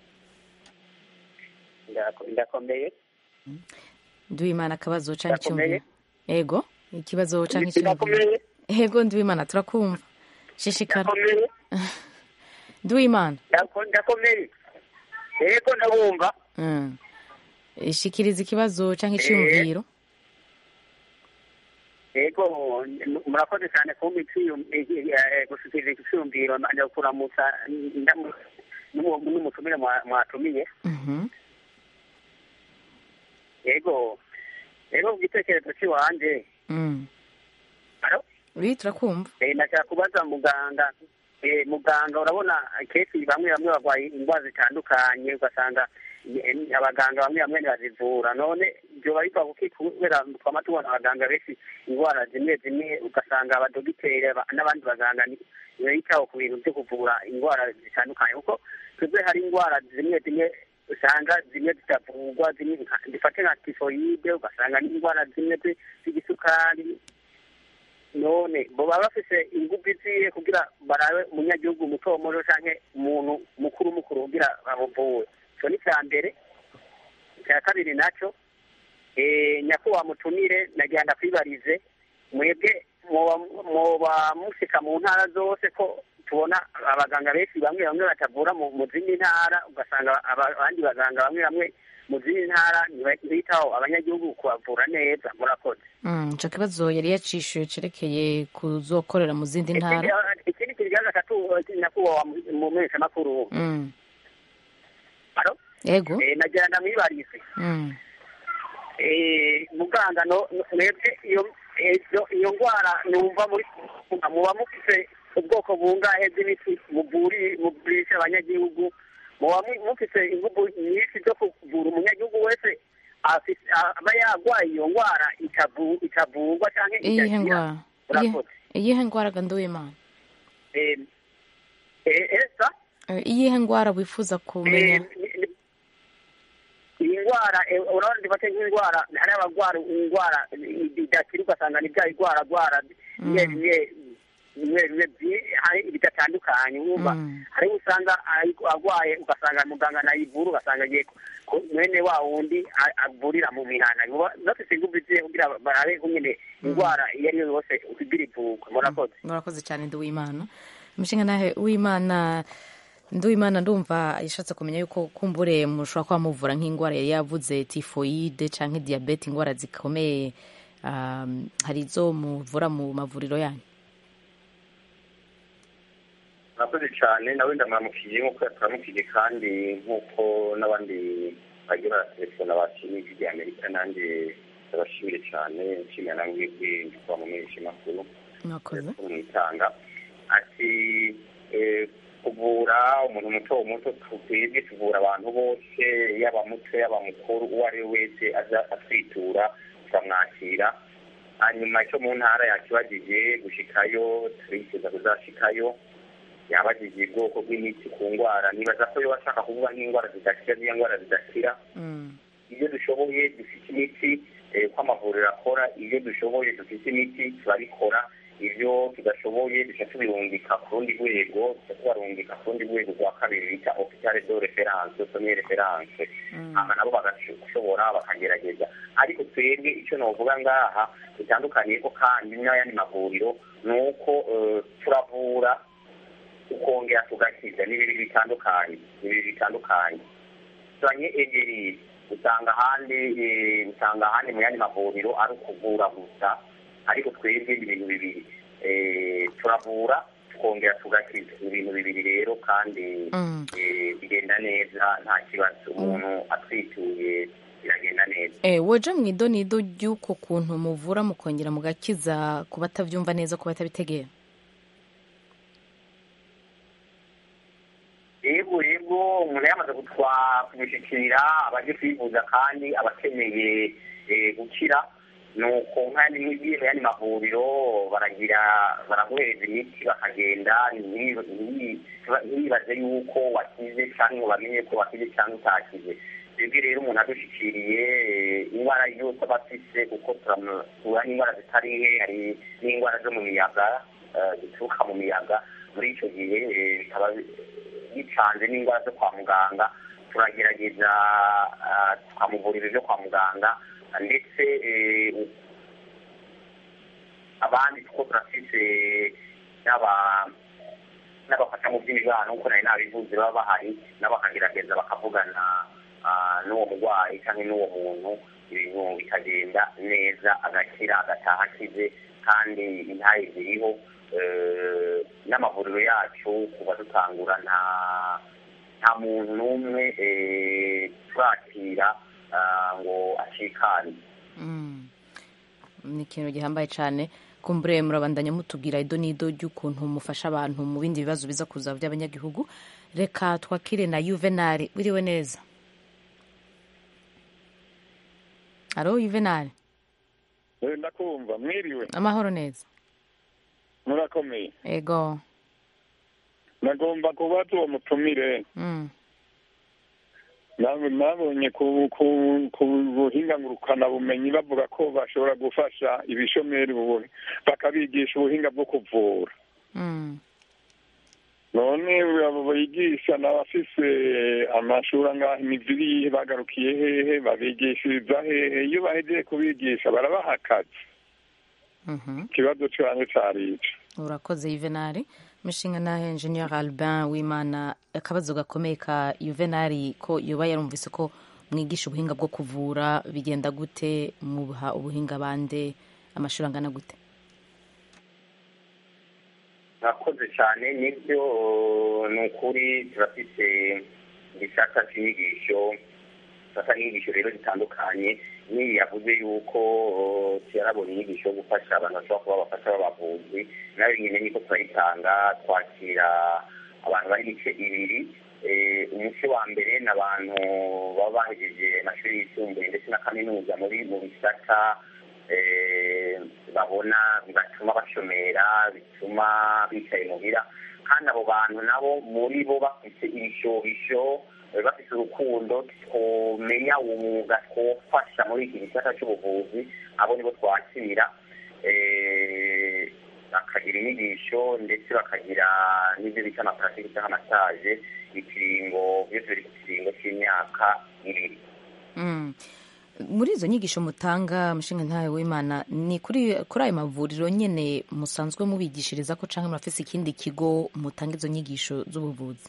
Ndakomeye. Nduwimana, akabazo canke icyumviro? Ego, ikibazo canke icyumviro? Ego Nduwimana, turakumva. Shishikara. Nduwimana. Ndakomeye. Ego ndabumva. Ishikiriza ikibazo canke icyumviro? Ego murakoze cyane kumpa gushikiriza icyumviro nanje kuramutsa n'umutumire mwatumiye. Ego igitekerezo cy'iwanje. Oui, turakumva. Nashaka kubaza muganga. Muganga urabona kesi bamwe barwaye indwara zitandukanye, ugasanga abaganga bamwe bazivura. None byo biva kuki kubera twama tubona abaganga benshi indwara zimwe ugasanga abadogiteri n'abandi baganga bitaho ku bintu byo kuvura indwara zitandukanye, kuko twebwe hari indwara zimwe usanga zimwe zitavurwa, zifate nka tifoyide, ugasanga n'indwara zimwe z'igisukari. None bo baba bafise ingufu ziye kugira barabe umunyagihugu muto muto canke umuntu mukuru kugira bamuvure. Cyo ni cya mbere. Cya kabiri naco nyakuba mutumire nagenda kwibarize mwebwe mwoba musika mu ntara zose, ko tubona abaganga benshi bamwe batavura mu zindi ntara, ugasanga abandi baganga bamwe mu zindi ntara ntibitaho abanyagihugu kubavura neza. Murakoze. Ico kibazo yari yacishuye cerekeye kuzokorera mu zindi ntara. Ikindi kibazo gatatu nakuba mu mesha makuru. Ego. Nagira ndamwibarize. Muganga mwebwe iyo ngwara numva muba mufise ubwoko bungahe bw'imiti mugurisha abanyagihugu? Muba mufise ingufu nyinshi zo kuvura umunyagihugu wese aba yarwaye iyo ngwara ikavurwa canke igakira? Iyihe ngwara ga Nduwimana? Iyihe ngwara wifuza kumenya? iyi ndwara urabona dufate nk'indwara hari abagwara indwara idakira ugasanga ni bya igwaragwara bimwe bidatandukanye wumva hariho usanga arwaye ugasanga muganga nayivura ugasanga agiye mwene wa wundi avurira mu mihana bafite ingufu ziye kugira barabe nyine indwara iyo ari yo yose kugira ivurwe. murakoze cyane Nduwimana. umushinga nawe Nduwimana ndumva yashatse kumenya yuko kumbure mushobora kuba muvura nk'indwara yari yavuze tifoyide cyangwa diyabete, indwara zikomeye, hari izo muvura mu mavuriro yanyu? murakoze cyane, nawe ndamuramukiye nk'uko yaturamukiye kandi nk'uko n'abandi bagiye baratelefona bashimye ijwi rya Amerika, nanjye ndabashimire cyane, nshimira namwe kuba mu menshi makuru mwitanga. Ati kuvura umuntu muto twebwe tuvura abantu bose, yaba muto yaba mukuru, uwo ari we wese aza atwitura tukamwakira. hanyuma icyo mu ntara yakibagije gushikayo, turifuza kuzashikayo. Yabagije ubwoko bw'imiti ku ndwara, nibaza ko yo bashaka kuvuga nk'indwara zidakira n'iyo ndwara zidakira. Iyo dushoboye dufite imiti ko amavuriro akora, iyo dushoboye dufite imiti turabikora, ibyo tudashoboye duca tubirungika ku rundi rwego, duca tubarungika ku rundi rwego rwa kabiri bita hôpital de référence, premier référence, hama nabo bagashobora bakagerageza. Ariko twebwe icyo novuga ngaha bitandukaniye ko kandi n'ayandi mavuriro ni uko turavura ukongera tugakiza, ni bibiri bitandukanye. Tanye egeri usanga ahandi mu yandi mavuriro ari ukuvura gusa, ariko twebwe ibintu bibiri, turavura tukongera tugakiza, ibintu bibiri rero kandi bigenda neza nta kibazo, umuntu atwituye biragenda neza. Woja mu idonido ry'uko kuntu muvura mukongera mugakiza ku batavyumva neza, ku batabitegera? Yego umuntu yamaze kumushyikira abaje kwivuza kandi abakeneye gukira, nuko nk'ayandi nk'igihe mu yandi mavuriro baraguhereza imiti bakagenda, ntibibaze yuko wakize cyangwa ngo bamenye ko wakize cyangwa utakize. Twebwe rero umuntu adushyikiriye indwara yose aba afise, kuko turavura n'indwara zitari nke, hari n'indwara zo mu miyaga zituruka mu miyaga. Muri icyo gihe bikaba bicanze n'indwara zo kwa muganga, turagerageza tukamuvurira ibyo kwa muganga, ndetse abandi kuko turafise n'abafasha mu by'imibano nk'uko nari nabivuze baba bahari, nabo bakagerageza bakavugana n'uwo murwayi cyangwa n'uwo muntu, ibintu bikagenda neza, agakira agataha akize. Kandi intaye ziriho, n'amavuriro yacu kuba dutangura nta muntu n'umwe turakira ngo acikane. Ni ikintu gihambaye cyane. Kumbure murabandanya mutubwira idonido ry'ukuntu mufasha abantu mu bindi bibazo biza kuza by'abanyagihugu. Reka twakire na Juvenal. Wiriwe neza? Alo Juvenal? Ndakumva. Mwiriwe? Amahoro neza. Murakomeye? Ego. Nagomba kubaza uwo mutumire. Nabonye ku buhinga ngurukana bumenyi bavuga ko bashobora gufasha ibishomeri bakabigisha ubuhinga bwo kuvura. None abo bigisha n'abafise amashuri angahe, imiviri bagarukiye hehe, babigishiriza hehe? Iyo bahejeje kubigisha barabaha akazi? Ikibazo cyane cyari ico. Urakoze Juvenal. Mushinga nahe Engineer Albin Wimana, akabazo gakomeye ka Juvenal ko yoba yarumvise ko mwigisha ubuhinga bwo kuvura, bigenda gute, mubaha ubuhinga bande, amashuri angana gute? Nakoze cyane, nibyo ni ukuri turafite igisata cy'inyigisho, inyigisho rero zitandukanye. Niyi yavuze yuko yarabonye inyigisho yo gufasha abantu bashobora kuba bafasha b'abavuzi, nayo nyine niko turayitanga. Twakira abantu bari ibice ibiri. Umuce wa mbere ni abantu baba bahejeje amashuri yisumbuye ndetse na kaminuza mu bisata babona bibatuma bashomera, bituma bicaye muhira, kandi abo bantu nabo muri bo bafite ibishobisho bafite urukundo twomenya uwo mwuga twofasha muri iki gisata cy'ubuvuzi, abo nibo twakira bakagira inyigisho ndetse bakagira n'ibyo bita amaparatike cyangwa amasaje, ikiringo byose biri ku kiringo cy'imyaka 2. Muri izo nyigisho mutanga mushinga ntawe w'Imana, ni kuri ayo mavuriro nyene musanzwe mubigishiriza ko canke murafise ikindi kigo mutanga izo nyigisho z'ubuvuzi?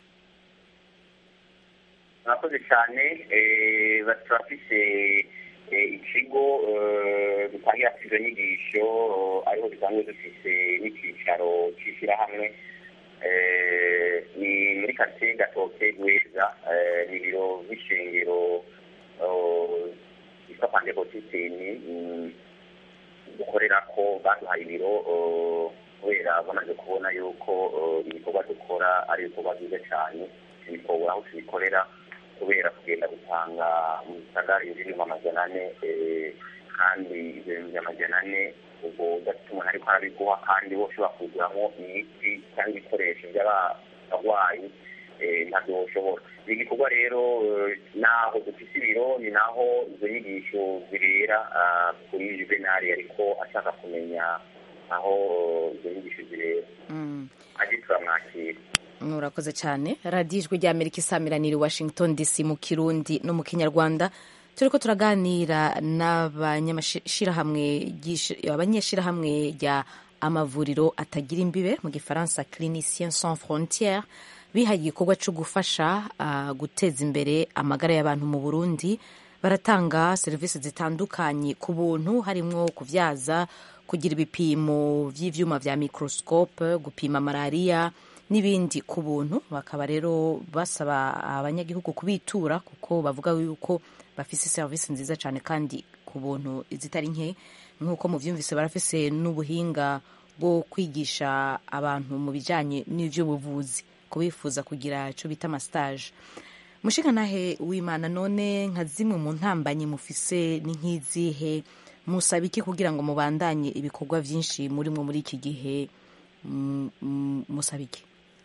Murakoze cyane. Turafise ikigo dutangira izo nyigisho, ariho dusanzwe dufise n'icyicaro cy'ishyirahamwe, ni muri quartier Gatoke Rweza, ni ibiro by'ishengero yitwa Pantekotisiteni dukorera ko baduhaye ibiro kubera bamaze kubona yuko ibikorwa dukora ari ibikorwa byiza cyane, ibikorwa aho tubikorera kubera kugenda gutanga mu gisagara ibihumbi 400, kandi ibihumbi 400 ubwo udafite umuntu ariko arabiguha kandi wo ushobora kuguramo imiti cyangwa ibikoresho by'abarwayi ntabyo ushobora. Iki gikorwa rero naho dufite ibiro ni naho izo nyigisho zibera kuri Juvenali ariko ashaka kumenya aho izo nyigisho zibera, aje turamwakira. Murakoze cyane. radiyo ijwi ry'Amerika isamiraniye Washington DC mu Kirundi no mu Kinyarwanda. Turiko turaganira abanyeshirahamwe rya amavuriro atagira imbibe mu gifaransa Cliniciens Sans Frontières, bihaye igikorwa cyo gufasha guteza imbere amagara y'abantu mu Burundi. Baratanga serivisi zitandukanye ku buntu, harimo kuvyaza, kugira ibipimo vy'ivyuma vya microscope, gupima malaria n'ibindi ku buntu. Bakaba rero basaba abanyagihugu kubitura kuko bavuga yuko bafise serivisi nziza cyane kandi ku buntu zitari nke. Nk'uko muvyumvise barafise n'ubuhinga bwo kwigisha abantu mu bijanye n'ivy'ubuvuzi, kubifuza kugira ico bita amastage. Mushingantahe w'Imana, none nka zimwe mu ntambanyi mufise ni nk'izihe? Musaba iki kugira ngo mubandanye ibikorwa vyinshi murimo muri iki gihe? Musaba iki?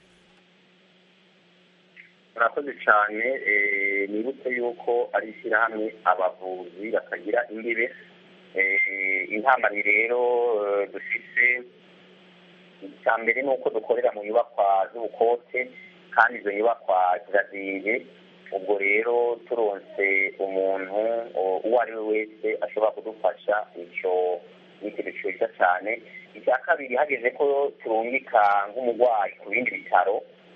Murakoze cyane. Nibutse yuko ari ishyirahamwe abavuzi bakagira imbibe. Intambamyi rero dufise, icya mbere ni uko dukorera mu nyubakwa z'ubukote kandi izo nyubakwa ziraziye. Ubwo rero turonse umuntu uwo ari we wese ashobora kudufasha, icyo ni ikintu cyiza cyane. Icya kabiri, hageze ko turungika nk'umurwayi ku bindi bitaro,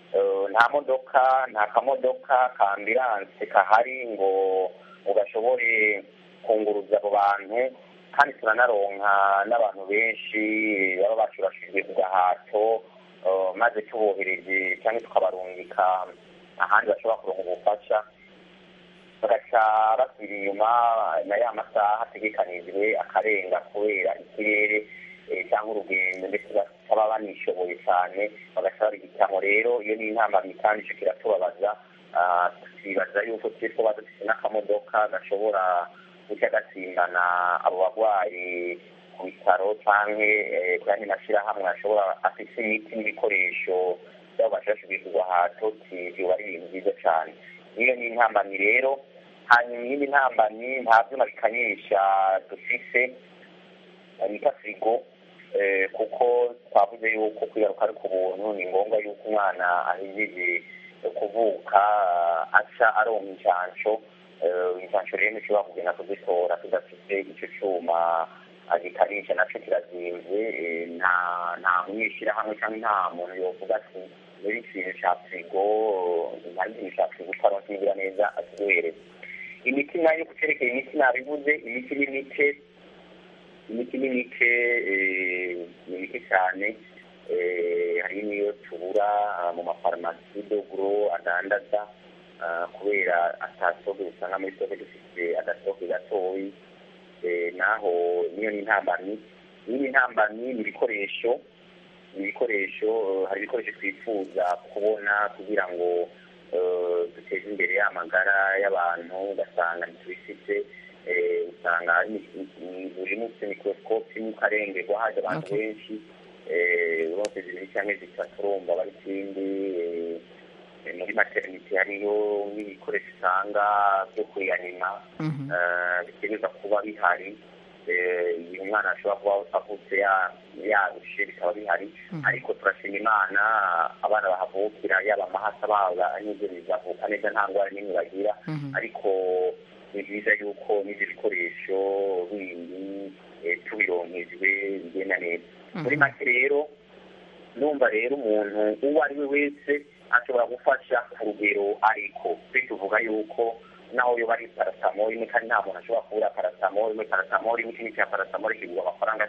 nta kamodoka ka ambilanse kahari ngo ugashobore kunguruza abo bantu, kandi turanaronka n'abantu benshi baba bashurashijwe ku gahato, maze tubohereje cyangwa tukabarungika ahandi bashobora kuronka ubufasha, bagaca basubira inyuma na ya masaha ategekanijwe akarenga kubera ikirere cyangwa urugendo, ndetse bataba banishoboye cyane bagaca babihitamo. Rero iyo ni intambamyi kandi icyo kiratubabaza. Tukibaza yuko twaba dufite n'akamodoka gashobora guca gatsindana abo barwayi ku bitaro cyangwa ku yandi mashyirahamwe ashobora afite imiti n'ibikoresho byabo bashobora kugwa hato, biba ari ibintu byiza cyane. Iyo ni intambamyi rero. Hanyuma iyindi ntambamyi, nta byuma bikanyisha dufise bita firigo, kuko twavuze yuko kwigaruka ari ku buntu. Ni ngombwa yuko umwana ahejeje kuvuka aca aronka incansho. Incansho rero nishobora kugenda kuzitora tudafite icyo cyuma agikanisha, nacyo kirazimvye. Nta munyeshyirahamwe cyangwa nta muntu yovuga ati muri ikintu cya firigo, nta kintu cya firigo utaronse nibura neza akiduhereza. Imiti nayo kucerekeye imiti nabivuze, imiti ni mike cyane. Hari niyo tubura mu mafarumasi dogro adandaza, kubera atasoge usanga muri soge dufite agasoge gatoyi. Naho niyo ni intambamyi. N'indi ntambamyi ni ibikoresho. Hari ibikoresho twifuza kubona kugira ngo duteze imbere y'amagara y'abantu, ugasanga ntitubifite. Usanga buri munsi mikorosikopi n'ukarengerwa haje abantu benshi, urose zibiri cyangwa zitatu urumva bari ikindi. Muri materinite hari hariyo n'ibikoresho usanga byo kuyanima bitegereza kuba bihari igihe umwana ashobora kuba avutse yarushe bikaba bihari ariko turashima Imana abana bahavukira yaba amahasa baba n'ibyo bizavuka neza nta ngwara n'imwe bagira ariko ni byiza yuko n'ibyo bikoresho bindi tubironkejwe bigenda neza muri make rero numva rero umuntu uwo ari we wese ashobora gufasha ku rugero ariko tuvuga yuko naho yoba ari paracetamol imwe kandi nta muntu ashobora kubura paracetamol imwe paracetamol imwe kimwe cya paracetamol kigura amafaranga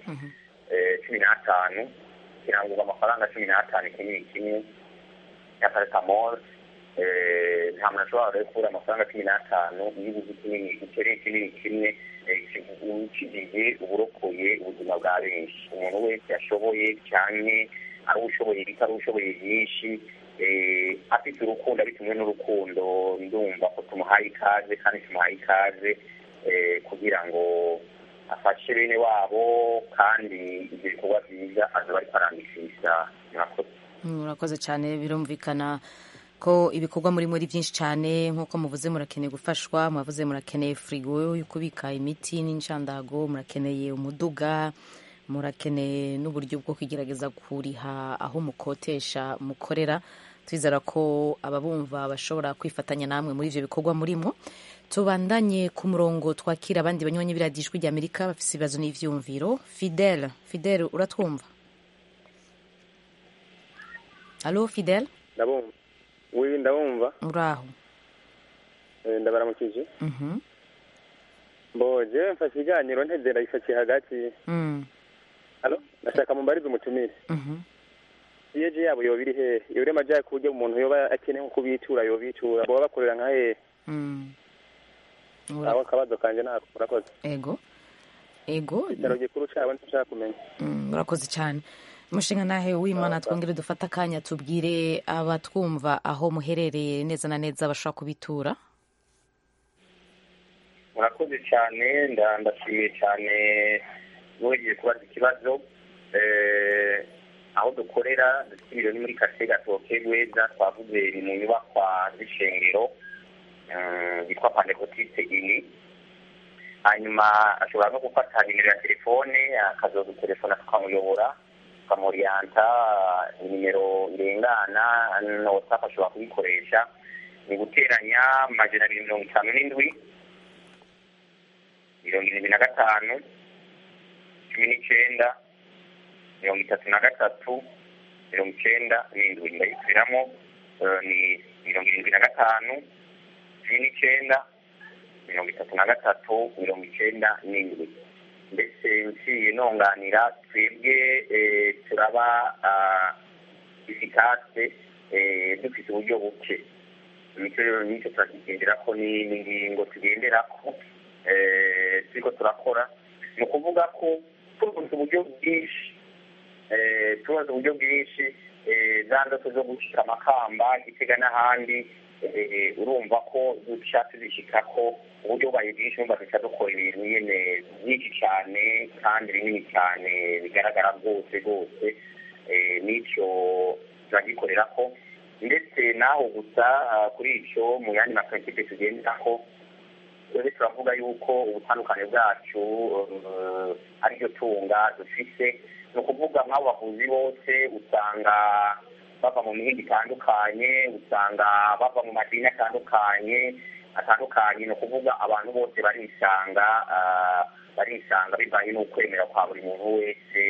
15 kirangurwa amafaranga 15 kimwe cya paracetamol nta muntu ashobora kubura amafaranga 15 y'ubuzi kinini ikereye kinini kimwe ukigiye uburokoye ubuzima bwa benshi umuntu wese yashoboye cyane ari ushoboye bita ari ushoboye byinshi afite urukundo bitumwe n'urukundo ndumva ko tumuhaye ikaze kandi tumuhaye ikaze kugira ngo afashe bene wabo kandi ibyo bikorwa byiza aza bari parandikisha murakoze cyane birumvikana ko ibikorwa muri byinshi cyane nk'uko muvuze murakeneye gufashwa muvuze murakeneye firigo yo kubika imiti n'inshandago murakeneye umuduga murakeneye n'uburyo bwo kugerageza kuriha aho mukotesha mukorera twizera ko ababumva bashobora kwifatanya namwe muri ivyo bikorwa murimo tubandanye ku murongo twakira abandi banywanyi biradijwe rya Amerika bafise ibibazo n'ivyumviro Fidel uratwumva Allo Fidel ndabumva oui ndabumva uraho ndabaramukije mboje mfashe ikiganiro ntezera ifashe hagati Allo ndashaka mumbarize umutumire yeje yabo yo biri he yore majaye ku buryo umuntu yoba akeneye nko kubitura yo bitura bo bakorera nka he aho kabazo kanje nakurakoze ego ndaroge kuru cyabo ntashaka kumenya murakoze cyane mushinga nahe w'Imana twongere dufata akanya tubwire abatwumva aho muherereye neza na neza bashaka kubitura murakoze cyane ndashimiye cyane wegeye kubaza ikibazo aho dukorera dufite ibiro ni muri quartier Gatoke Gweza twavuze ni mu nyubakwa z'ishengero yitwa Pentecôtiste ini hanyuma ashobora no gufata nimero ya telefone akazodutelefona tukamuyobora tukamuriyanta nimero irengana no WhatsApp ashobora kubikoresha ni guteranya 257 75 19 33 97 ndayisubiramo ni 75 19 33 97 ndetse nsiye nonganira twebwe turaba efficace dufite uburyo buke nicyo turakigendera ko n'ingingo tugenderako turiko turakora ni ukuvuga ko turonse uburyo bwinshi za ndoto zo gushika amakamba Gitega n'ahandi urumva ko duca tuzishikako uburyo bubaye bwinshi numva duca dukora ibintu nyene byinshi cyane kandi binini cyane bigaragara rwose n'icyo turagikorerako ndetse naho gusa kuri icyo mu yandi maprincipe tugenderako twebwe turavuga yuko ubutandukane bwacu ariryo tunga dufise ni ukuvuga nk'abo bavuzi bose usanga bava mu mihinga itandukanye usanga bava mu madini atandukanye ni ukuvuga abantu bose barisanga bivanye n'ukwemera kwa buri muntu wese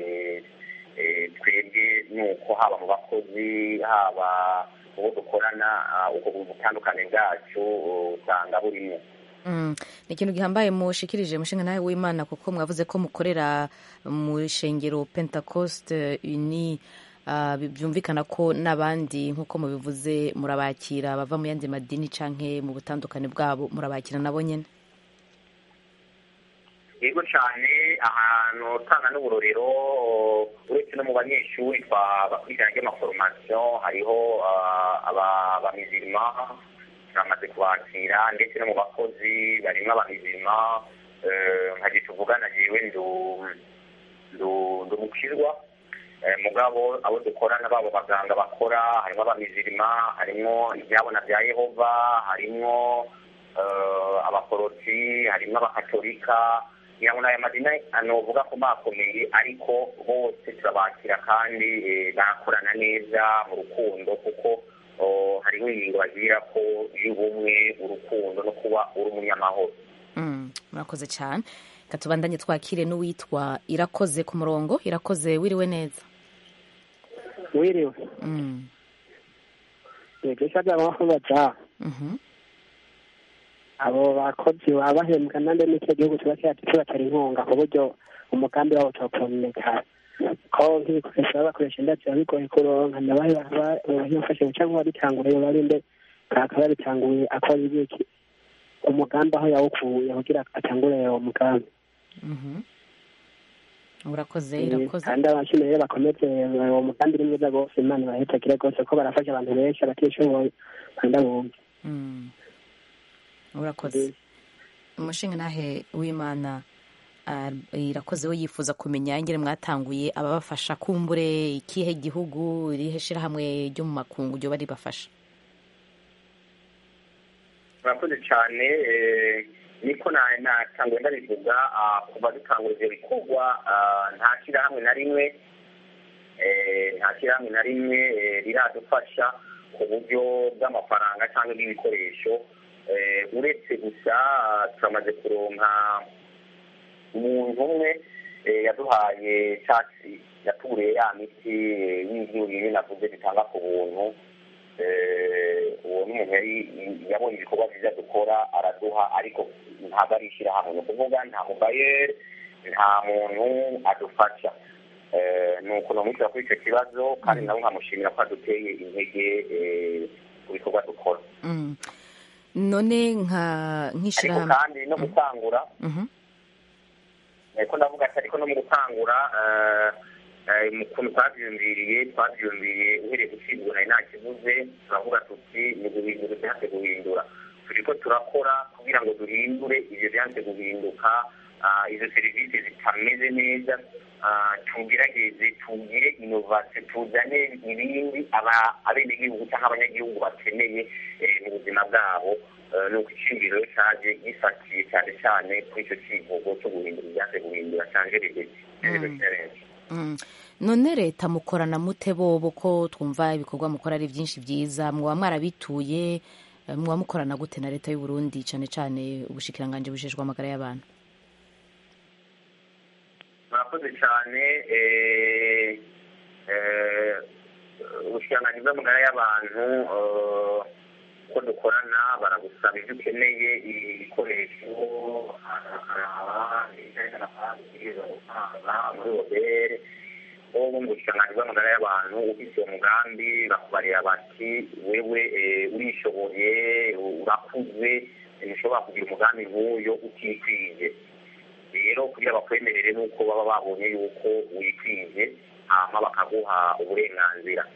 twebwe nuko haba mu bakozi haba uwo dukorana ubwo butandukane bwacu usanga burimo ni ikintu gihambaye mushikirije mushinga nawe w'Imana kuko mwavuze ko mukorera mu shengero Pentecoste Uni byumvikana ko n'abandi nk'uko mubivuze murabakira bava mu yandi madini canke mu butandukane bwabo murabakira nabo nyene yego cyane ahantu tanga n'uburorero uretse no mu banyeshuri bakurikirana ry'amaforomasiyo hariho abamizirima turamaze kubakira ndetse no mu bakozi barimo abamizirima nkagiye tuvugana jewe ndumukirwa mugabo abo dukorana babo baganga bakora harimo abamizirima harimo ibyabona bya Yehova harimo abaporoti harimo abakatolika yabona aya madini anovuga ko bakomeye ariko bose turabakira kandi bakorana neza mu rukundo kuko hariho ingingo bagira ko y'ubumwe urukundo no kuba uri umunyamahoro. Murakoze cyane. Katubandanye twakire n'uwitwa Irakoze ku murongo. Irakoze wiriwe neza? Wiriwe. Yego cyangwa bahobaza. Abo bakozi babahembwa nande n'icyo gihugu kibatera inkunga ku buryo umugambi wabo utakomeka ko nk'ibikoresho bakoresha ndetse bigoye kuronka nabahe babafashe cyangwa babitanguriye barinde kakaba bitanguye akora ibiki umugambi aho yawukuye kugira atangure uwo mugambi. Urakoze kandi abashimire bakomeze uwo mugambi uri mwiza rwose Imana ibahetakire rwose ko barafasha abantu benshi abatishoboye kandi abumva. Urakoze. Umushinga nahe w'Imana Irakoze we yifuza kumenya ingene mwatanguye ababafasha kumbure ikihe gihugu irihe shirahamwe ryo mu makungu ryo bari bafasha. Urakoze cyane niko natanguye ndabivuga kuva dutangurije bikorwa nta shirahamwe na rimwe riradufasha ku buryo bw'amafaranga cyangwa bw'ibikoresho uretse gusa turamaze kuronka umuntu umwe yaduhaye cyatsi yatuguriye ya miti y'ingiyo navuze bitanga ku buntu. Uwo n'umuntu yabonye ibikorwa byiza dukora araduha ariko ntabwo ari ishyirahamwe ni ukuvuga nta mubayeri nta muntu adufasha. Ni ukuntu namwishyura kuri icyo kibazo kandi nawe nkamushimira ko aduteye intege ku bikorwa dukora. None nk'ishyirahamwe ariko kandi no gutangura ko ndavuga ati ariko no mu gutangura ukuntu twabyumviriye uhereye gucibwa nari nakivuze turavuga tuti ni guhindura byanse guhindura turiko turakora kugira ngo duhindure ivyo byanse guhinduka izo serivisi zitameze neza tugerageze tugire innovation tuzane ibindi abenegihugu cyangwa abanyagihugu bakeneye mu buzima bwabo. Nuko iciyumviro cyaje gifatiye cyane cyane kuri icyo kivugo cyo guhindura ibyanse guhindura cyangwa none leta mukorana mute bobo ko twumva ibikorwa mukora ari byinshi byiza mwaba mwarabituye mwaba mukorana gute na leta y'u Burundi cyane cyane ubushikiranganje bujejwe amagara y'abantu? Murakoze cyane ubushikiranganje bw'amagara y'abantu ko dukorana baragusaba ibyo ukeneye ibikoresho muri obere ubu mu bushikiranganje bw'amagara y'abantu ufite uwo mugambi bakubarira bati wewe urishoboye urakuze ntushobora kugira umugambi nk'uyo utikwije. Rero kugira bakwemerere nuko baba babonye yuko wikwije hama bakaguha uburenganzira.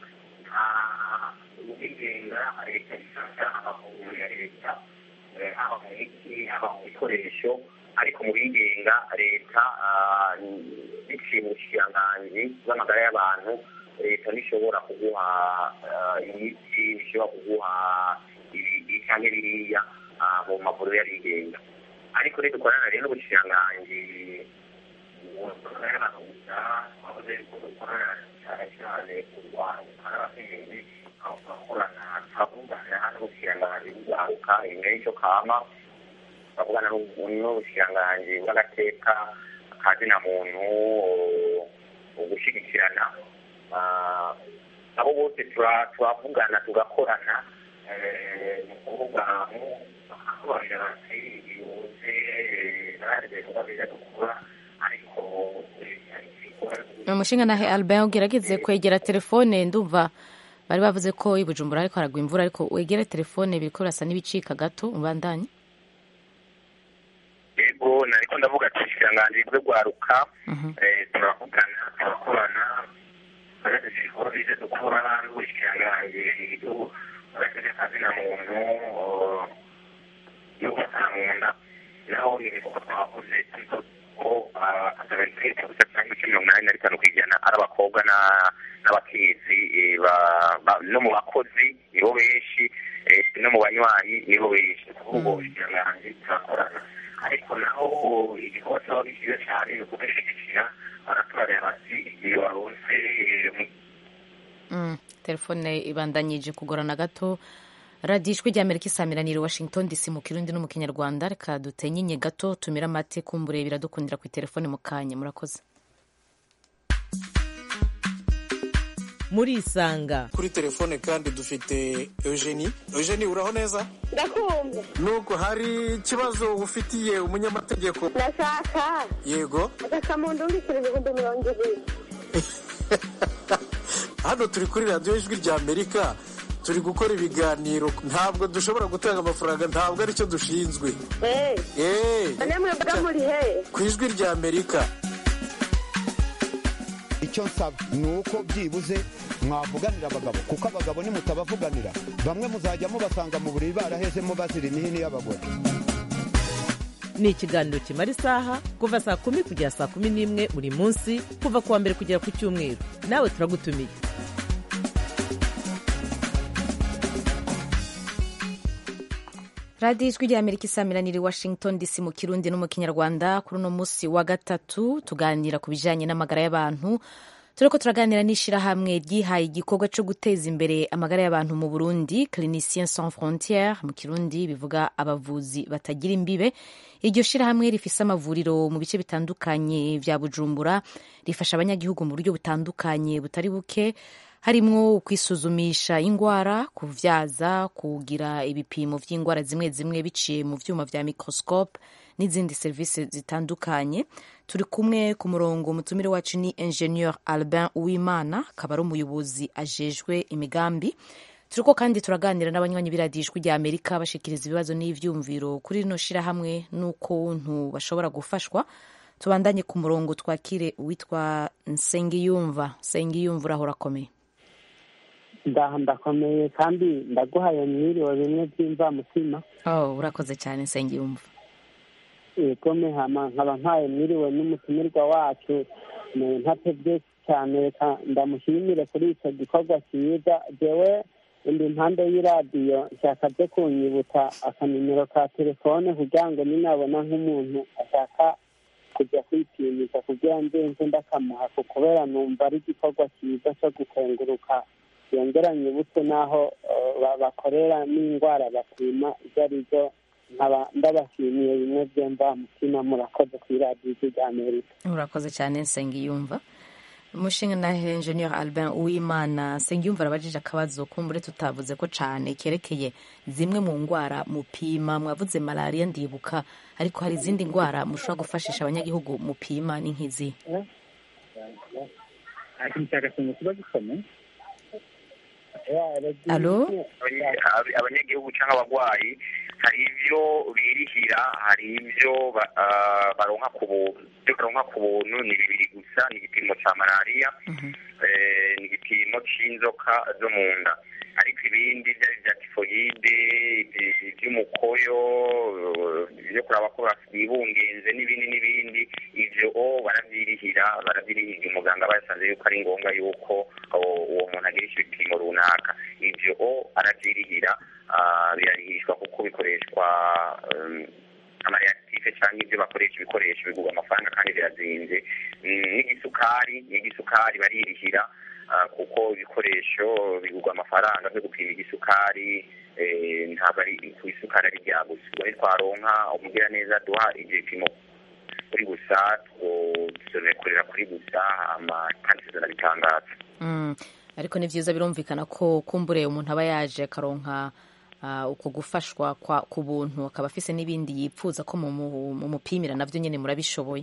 Ubigenga leta ifasha amavuriro ya leta haba mu miti haba mu bikoresho ariko mu bigenga leta biciye mu bushikiranganji bw'amagara y'abantu leta ntishobora kuguha imiti ntishobora kuguha ibi cyangwa biriya mu mavuriro y'abigenga ariko rero dukorana rero n'ubushikiranganji bw'amagara y'abantu gusa abakoze dukorana cyane cyane ku Rwanda n'abakenyezi aho turakorana turavugana hano n'ubushikiranganji bw'ugaruka imbere y'icyo kama tuvugana n'ubushikiranganji bw'agateka kazina muntu gushyigikirana abo bose turavugana tugakorana ni ukuvuga bakakubarira bati yose narageze kuba biza dukora ariko umushinga nahe Albert ugerageze kwegera telefone ndumva bari bavuze ko i Bujumbura ariko haragwa imvura ariko wegere telefone biriko birasa n'ibicika gato ubandanye. Yego nariko ndavuga ati ubushikiranganje bw'urwaruka turavugana turakorana barageze kuba biza dukora n'ubushikiranganje barageze kazina muntu yo gutamunda naho ibintu twavuze ko akatabentwite gusa cyangwa 85% ari abakobwa kuvuga n'abakenyezi no mu bakozi nibo benshi, no mu banywanyi nibo benshi, kuvuga ubwo bushikiranganji turakorana. Ariko naho igikorwa cyaba gishize cyane ni ukubashigikira abaturage bati iyo baronse telefone ibandanyije kugorana gato. radiyo ijwi ry'amerika isamiranira Washington DC mu kirundi no mu kinyarwanda. Reka dutenyenye gato tumire amate kumbure biradukundira ku telefone mu kanya. Murakoze. Murisanga kuri telefone kandi dufite Eugenie. Eugenie, uraho neza? Ndakumva. Nuko hari ikibazo ufitiye umunyamategeko? Ndashaka. Yego. Akakamundungikira ibihumbi 200. Hano turi kuri radiyo ijwi ry'Amerika, turi gukora ibiganiro, ntabwo dushobora gutanga amafaranga, ntabwo aricyo dushinzwe. Namwe mbaga muri he? Ku ijwi ry'Amerika. Icyo nsaba ni uko byibuze mwavuganira abagabo, kuko abagabo nimutabavuganira bamwe muzajya mubasanga mu buriri barahezemo bazira imihini y'abagore. Ni ikiganiro kimara isaha kuva saa 10 kugera saa 11 buri munsi, kuva kuwa mbere kugera ku cyumweru. Nawe turagutumiye. radiyo ijwi ry'Amerika isamiranira Washington DC mu kirundi no mu kinyarwanda. Kuri uno munsi wa gatatu tuganira ku bijyanye n'amagara y'abantu. Turiko turaganira n'ishirahamwe ryihaye igikorwa cyo guteza imbere amagara y'abantu mu Burundi, Cliniciens Sans Frontières, mu kirundi bivuga abavuzi batagira imbibe. Iryo shirahamwe rifise amavuriro mu bice bitandukanye vya Bujumbura, rifasha abanyagihugu mu buryo butandukanye butari buke, harimwo kwisuzumisha ingwara, kuvyaza, kugira ibipimo vy'ingwara zimwe zimwe biciye mu vyuma vya microscope n'izindi service zitandukanye. Turi kumwe ku murongo, umutumire wacu ni Ingenieur Albin Uwimana, akaba ari umuyobozi ajejwe imigambi. Turiko kandi turaganira n'abanywanyi b'iradiyo ijwi ry'Amerika bashikiriza ibibazo n'ivyumviro kuri rino shirahamwe n'ukuntu bashobora gufashwa. Tubandanye ku murongo, twakire uwitwa Nsengiyumva. Nsengiyumva, uraho urakomeye? Ndakomeye kandi ndaguhaye mwiriwe bimwe by'imvamutima. Urakoze cyane Nsengiyumva. Yego, nkaba mpaye mwiriwe n'umutumirwa wacu ntatebye cyane, ndamushimire kuri icyo gikorwa cyiza. Jewe indi impande y'iradiyo nshaka byo kunyibutsa akanimero ka telefone kugira ngo ninabona nk'umuntu ashaka kujya kwipimisha kugira nze ndakamuha, kubera numva ari igikorwa cyiza cyo gukenguruka. Yongera nyibutse n'aho bakorera n'indwara bapima izo arizo. Nkaba ndabashimiye bimwe byemba mutima. Murakoze kuri radiyo ry'Amerika. Urakoze cyane Nsengiyumva. Umushinga na Ingenieur Albin Uwimana, Nsengiyumva arabajije akabazo kumbure tutavuze ko cyane kerekeye zimwe mu ndwara mupima. Mwavuze malaria ndibuka, ariko hari izindi ndwara mushobora gufashisha abanyagihugu mupima ni nk'izi? Alo? Abanyagihugu cyangwa abagwayi hari ivyo birihira, hari ivyo baronka ku buntu. Ni bibiri gusa, ni igipimo ca malaria, ni igipimo c'inzoka zo mu nda. Ariko ibindi vyari vya tifoyide, ivy'umukoyo, vyo kuraba ko bibungenze n'ibindi ivyo baravyirihira umuganga basanze yuko ari ngombwa yuko uwo muntu agira ibipimo runaka. Ivyo aravyirihira, birarihishwa kuko bikoreshwa amareactive cyangwa ibyo bakoresha ibikoresho bigurwa amafaranga kandi birazinze. N'igisukari baririhira kuko ibikoresho bigurwa amafaranga byo gupima igisukari. Ntabwo ari ku isukari ari rya gusa. Ubwo twaronka umugira neza duha igipimo kuri gusa, tuzorekorera kuri gusa, kandi tuzonabitangaza. Ariko ni vyiza, birumvikana ko kumbure umuntu aba yaje akaronka uko gufashwa ku buntu, akaba afise n'ibindi yipfuza ko mu mupimira navyo nyene murabishoboye.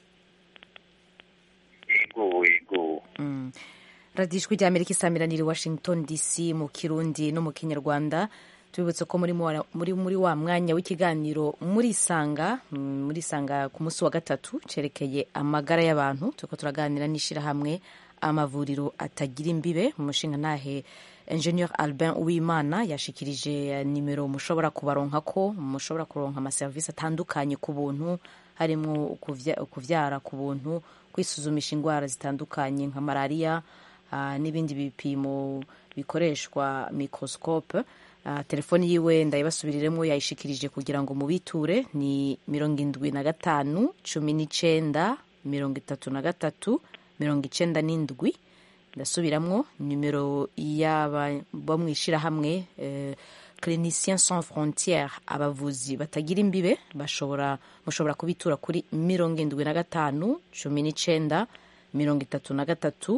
Yego. radiyo ijwi ry'Amerika isamiranira Washington DC mu kirundi no mu kinyarwanda. Tubibutse ko muri wa mwanya w'ikiganiro murisanga ku munsi wa gatatu cerekeye amagara y'abantu. Turiko turaganira n'ishirahamwe amavuriro atagira imbibe. Mu mushinga ntahe Ingenieur Albin Uwimana yashikirije nimero mushobora kubaronka ko mushobora kuronka amaserivisi atandukanye ku buntu, harimo kuvyara ku buntu, kwisuzumisha indwara zitandukanye nka malariya n'ibindi bipimo bikoreshwa microscope. Telefoni yiwe ndayibasubiriremo, yayishikirije kugira ngo mubiture, ni 75 19 33 97. Ndasubiramwo nimero bo mwishirahamwe Cliniciens Sans Frontières, abavuzi batagira imbibe, mushobora kubitura kuri 75 19 33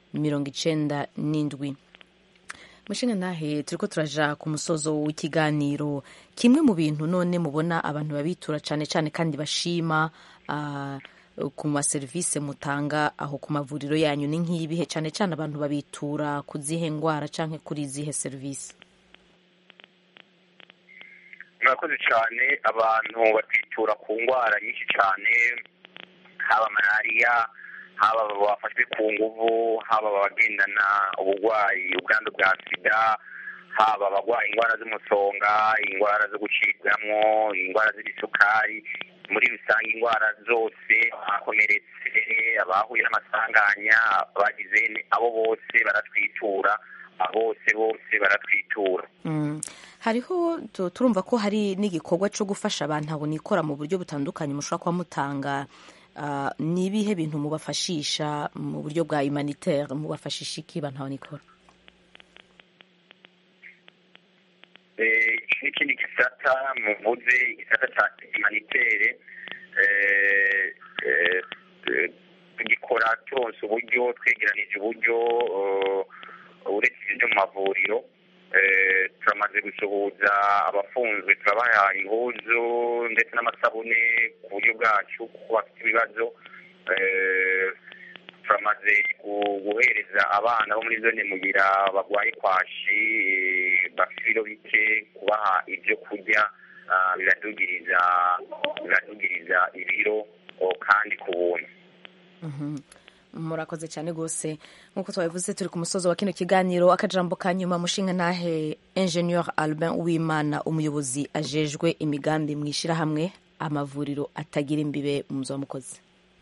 97. Mushinga nahe turiko turaja ku musozo w'ikiganiro. Kimwe mu bintu none mubona abantu babitura cane cane kandi bashima ku maserivisi mutanga aho ku mavuriro yanyu ni nk'ibihe? Cane cane abantu babitura ku zihe ngwara canke kuri zihe serivisi? Murakoze cyane. Abantu batwitura ku ngwara nyinshi cyane, haba malariya, haba bafashwe ku nguvu, haba abagendana ubwandu bwa sida, haba abagwaye indwara z'umusonga, indwara zo gucibwamwo, indwara z'isukari, muri rusange indwara zose, abakomeretse, abahuye n'amasanganya, bagize, abo bose baratwitura, bose baratwitura. Hariho turumva ko hari n'igikorwa cyo gufasha abantu abo nikora mu buryo butandukanye mushobora kuba mutanga. Nibihe bintu mubafashisha mu buryo bwa humanitaire? Mubafashisha iki abantu abo nikora? Ikindi gisata muvuze, igisata cya humanitaire, tugikora turonse uburyo, twegeranije uburyo, uretse ibyo mu mavuriro. Turamaze gusuhuza abafunzwe, turabaha impuzu ndetse n'amasabune ku buryo bwacu kuko bafite ibibazo. Turamaze guhereza abana bo muri zone Mugira bagwaye kwashi, bafite ibiro bike, kubaha ibyo kurya biradugiriza ibiro kandi ku buntu. Murakoze cyane gose. Nkuko twabivuze turi ku musozo wa kino kiganiro. Akajambo kanyuma mushinga nahe Ingenieur Albin Uwimana, umuyobozi ajejwe imigambi mwishirahamwe amavuriro atagira imbibe mu mzo mukozi.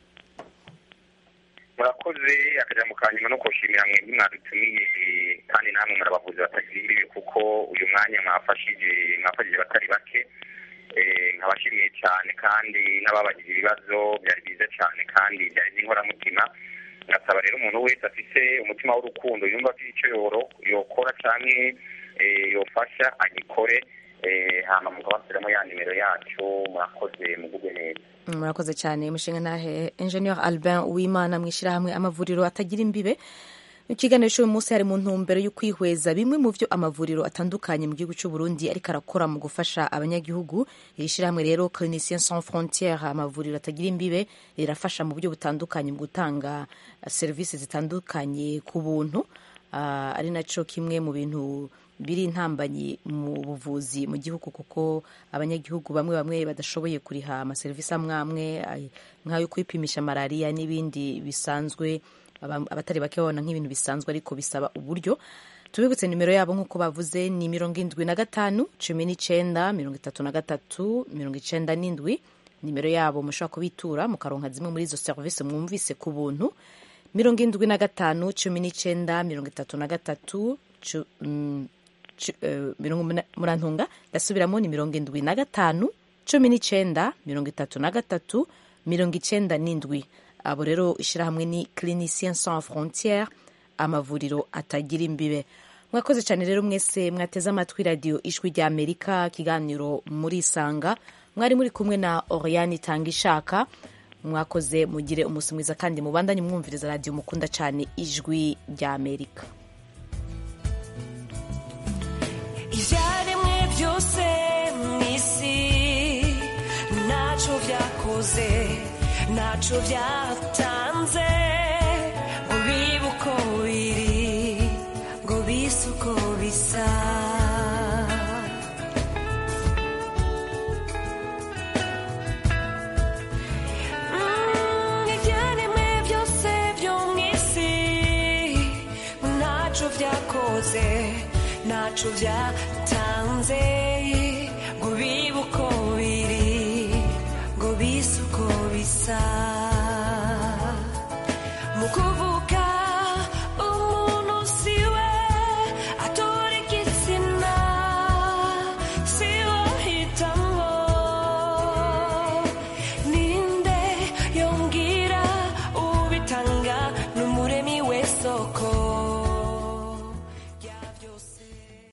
Murakoze. Akajambo kanyuma no kushimira mwe mwadutumiye kandi namwe murabavuzi batagira imbibe kuko uyu mwanya mwafashije batari bake. Nkabashimiye cyane kandi n'ababagize ibibazo byari byiza cyane kandi byari by'inkoramutima. Nasaba rero umuntu wese afise umutima w'urukundo yumva afite icyo yokora canke yofasha agikore, hama mukabasiramo ya nimero yacu. Murakoze, mugubwe neza. Murakoze cyane mushinga nahe Ingenieur Albin Uwimana mwishirahamwe amavuriro atagira imbibe. Ikiganiro cy'uyu munsi hari mu ntumbero yo kwihweza bimwe mu byo amavuriro atandukanye mu gihugu cy'u Burundi ariko arakora mu gufasha abanyagihugu. Ishirahamwe rero Cliniciens Sans Frontières, amavuriro atagira imbibe, rirafasha mu buryo butandukanye mu gutanga serivisi zitandukanye ku buntu, ari naco kimwe mu bintu biri intambanyi mu buvuzi mu gihugu kuko abanyagihugu bamwe badashoboye kuriha amaserivisi amwe nk'ayo kwipimisha malariya n'ibindi bisanzwe. Abatari bake babona nk'ibintu bisanzwe ariko bisaba uburyo. Tubibutse nimero yabo nk'uko bavuze ni 75 19 33 97. Nimero yabo mushobora kubitura mukaronka zimwe muri izo service mwumvise ku buntu. 75 19 33 murantunga. Ndasubiramo ni 75 19 33 97. Abo rero ishirahamwe ni Cliniciens Sans Frontières, amavuriro atagira imbibe. Mwakoze cyane rero mwese mwateze amatwi radio Ijwi rya Amerika, kiganiro muri Sanga. Mwari muri kumwe na Oriane Tangishaka. Mwakoze, mugire umunsi mwiza kandi mubandanye mwumviriza radio mukunda cyane Ijwi rya Amerika. Ivyaremwe byose mwisi naco vyakoze, naco vyatanze, ngo bibe uko biri, ngo bise uko bisa. Ivyaremwe byose vyo mw'isi naco vyakoze, naco vyatanze, ngo bibe uko biri, ngo bise uko bisa.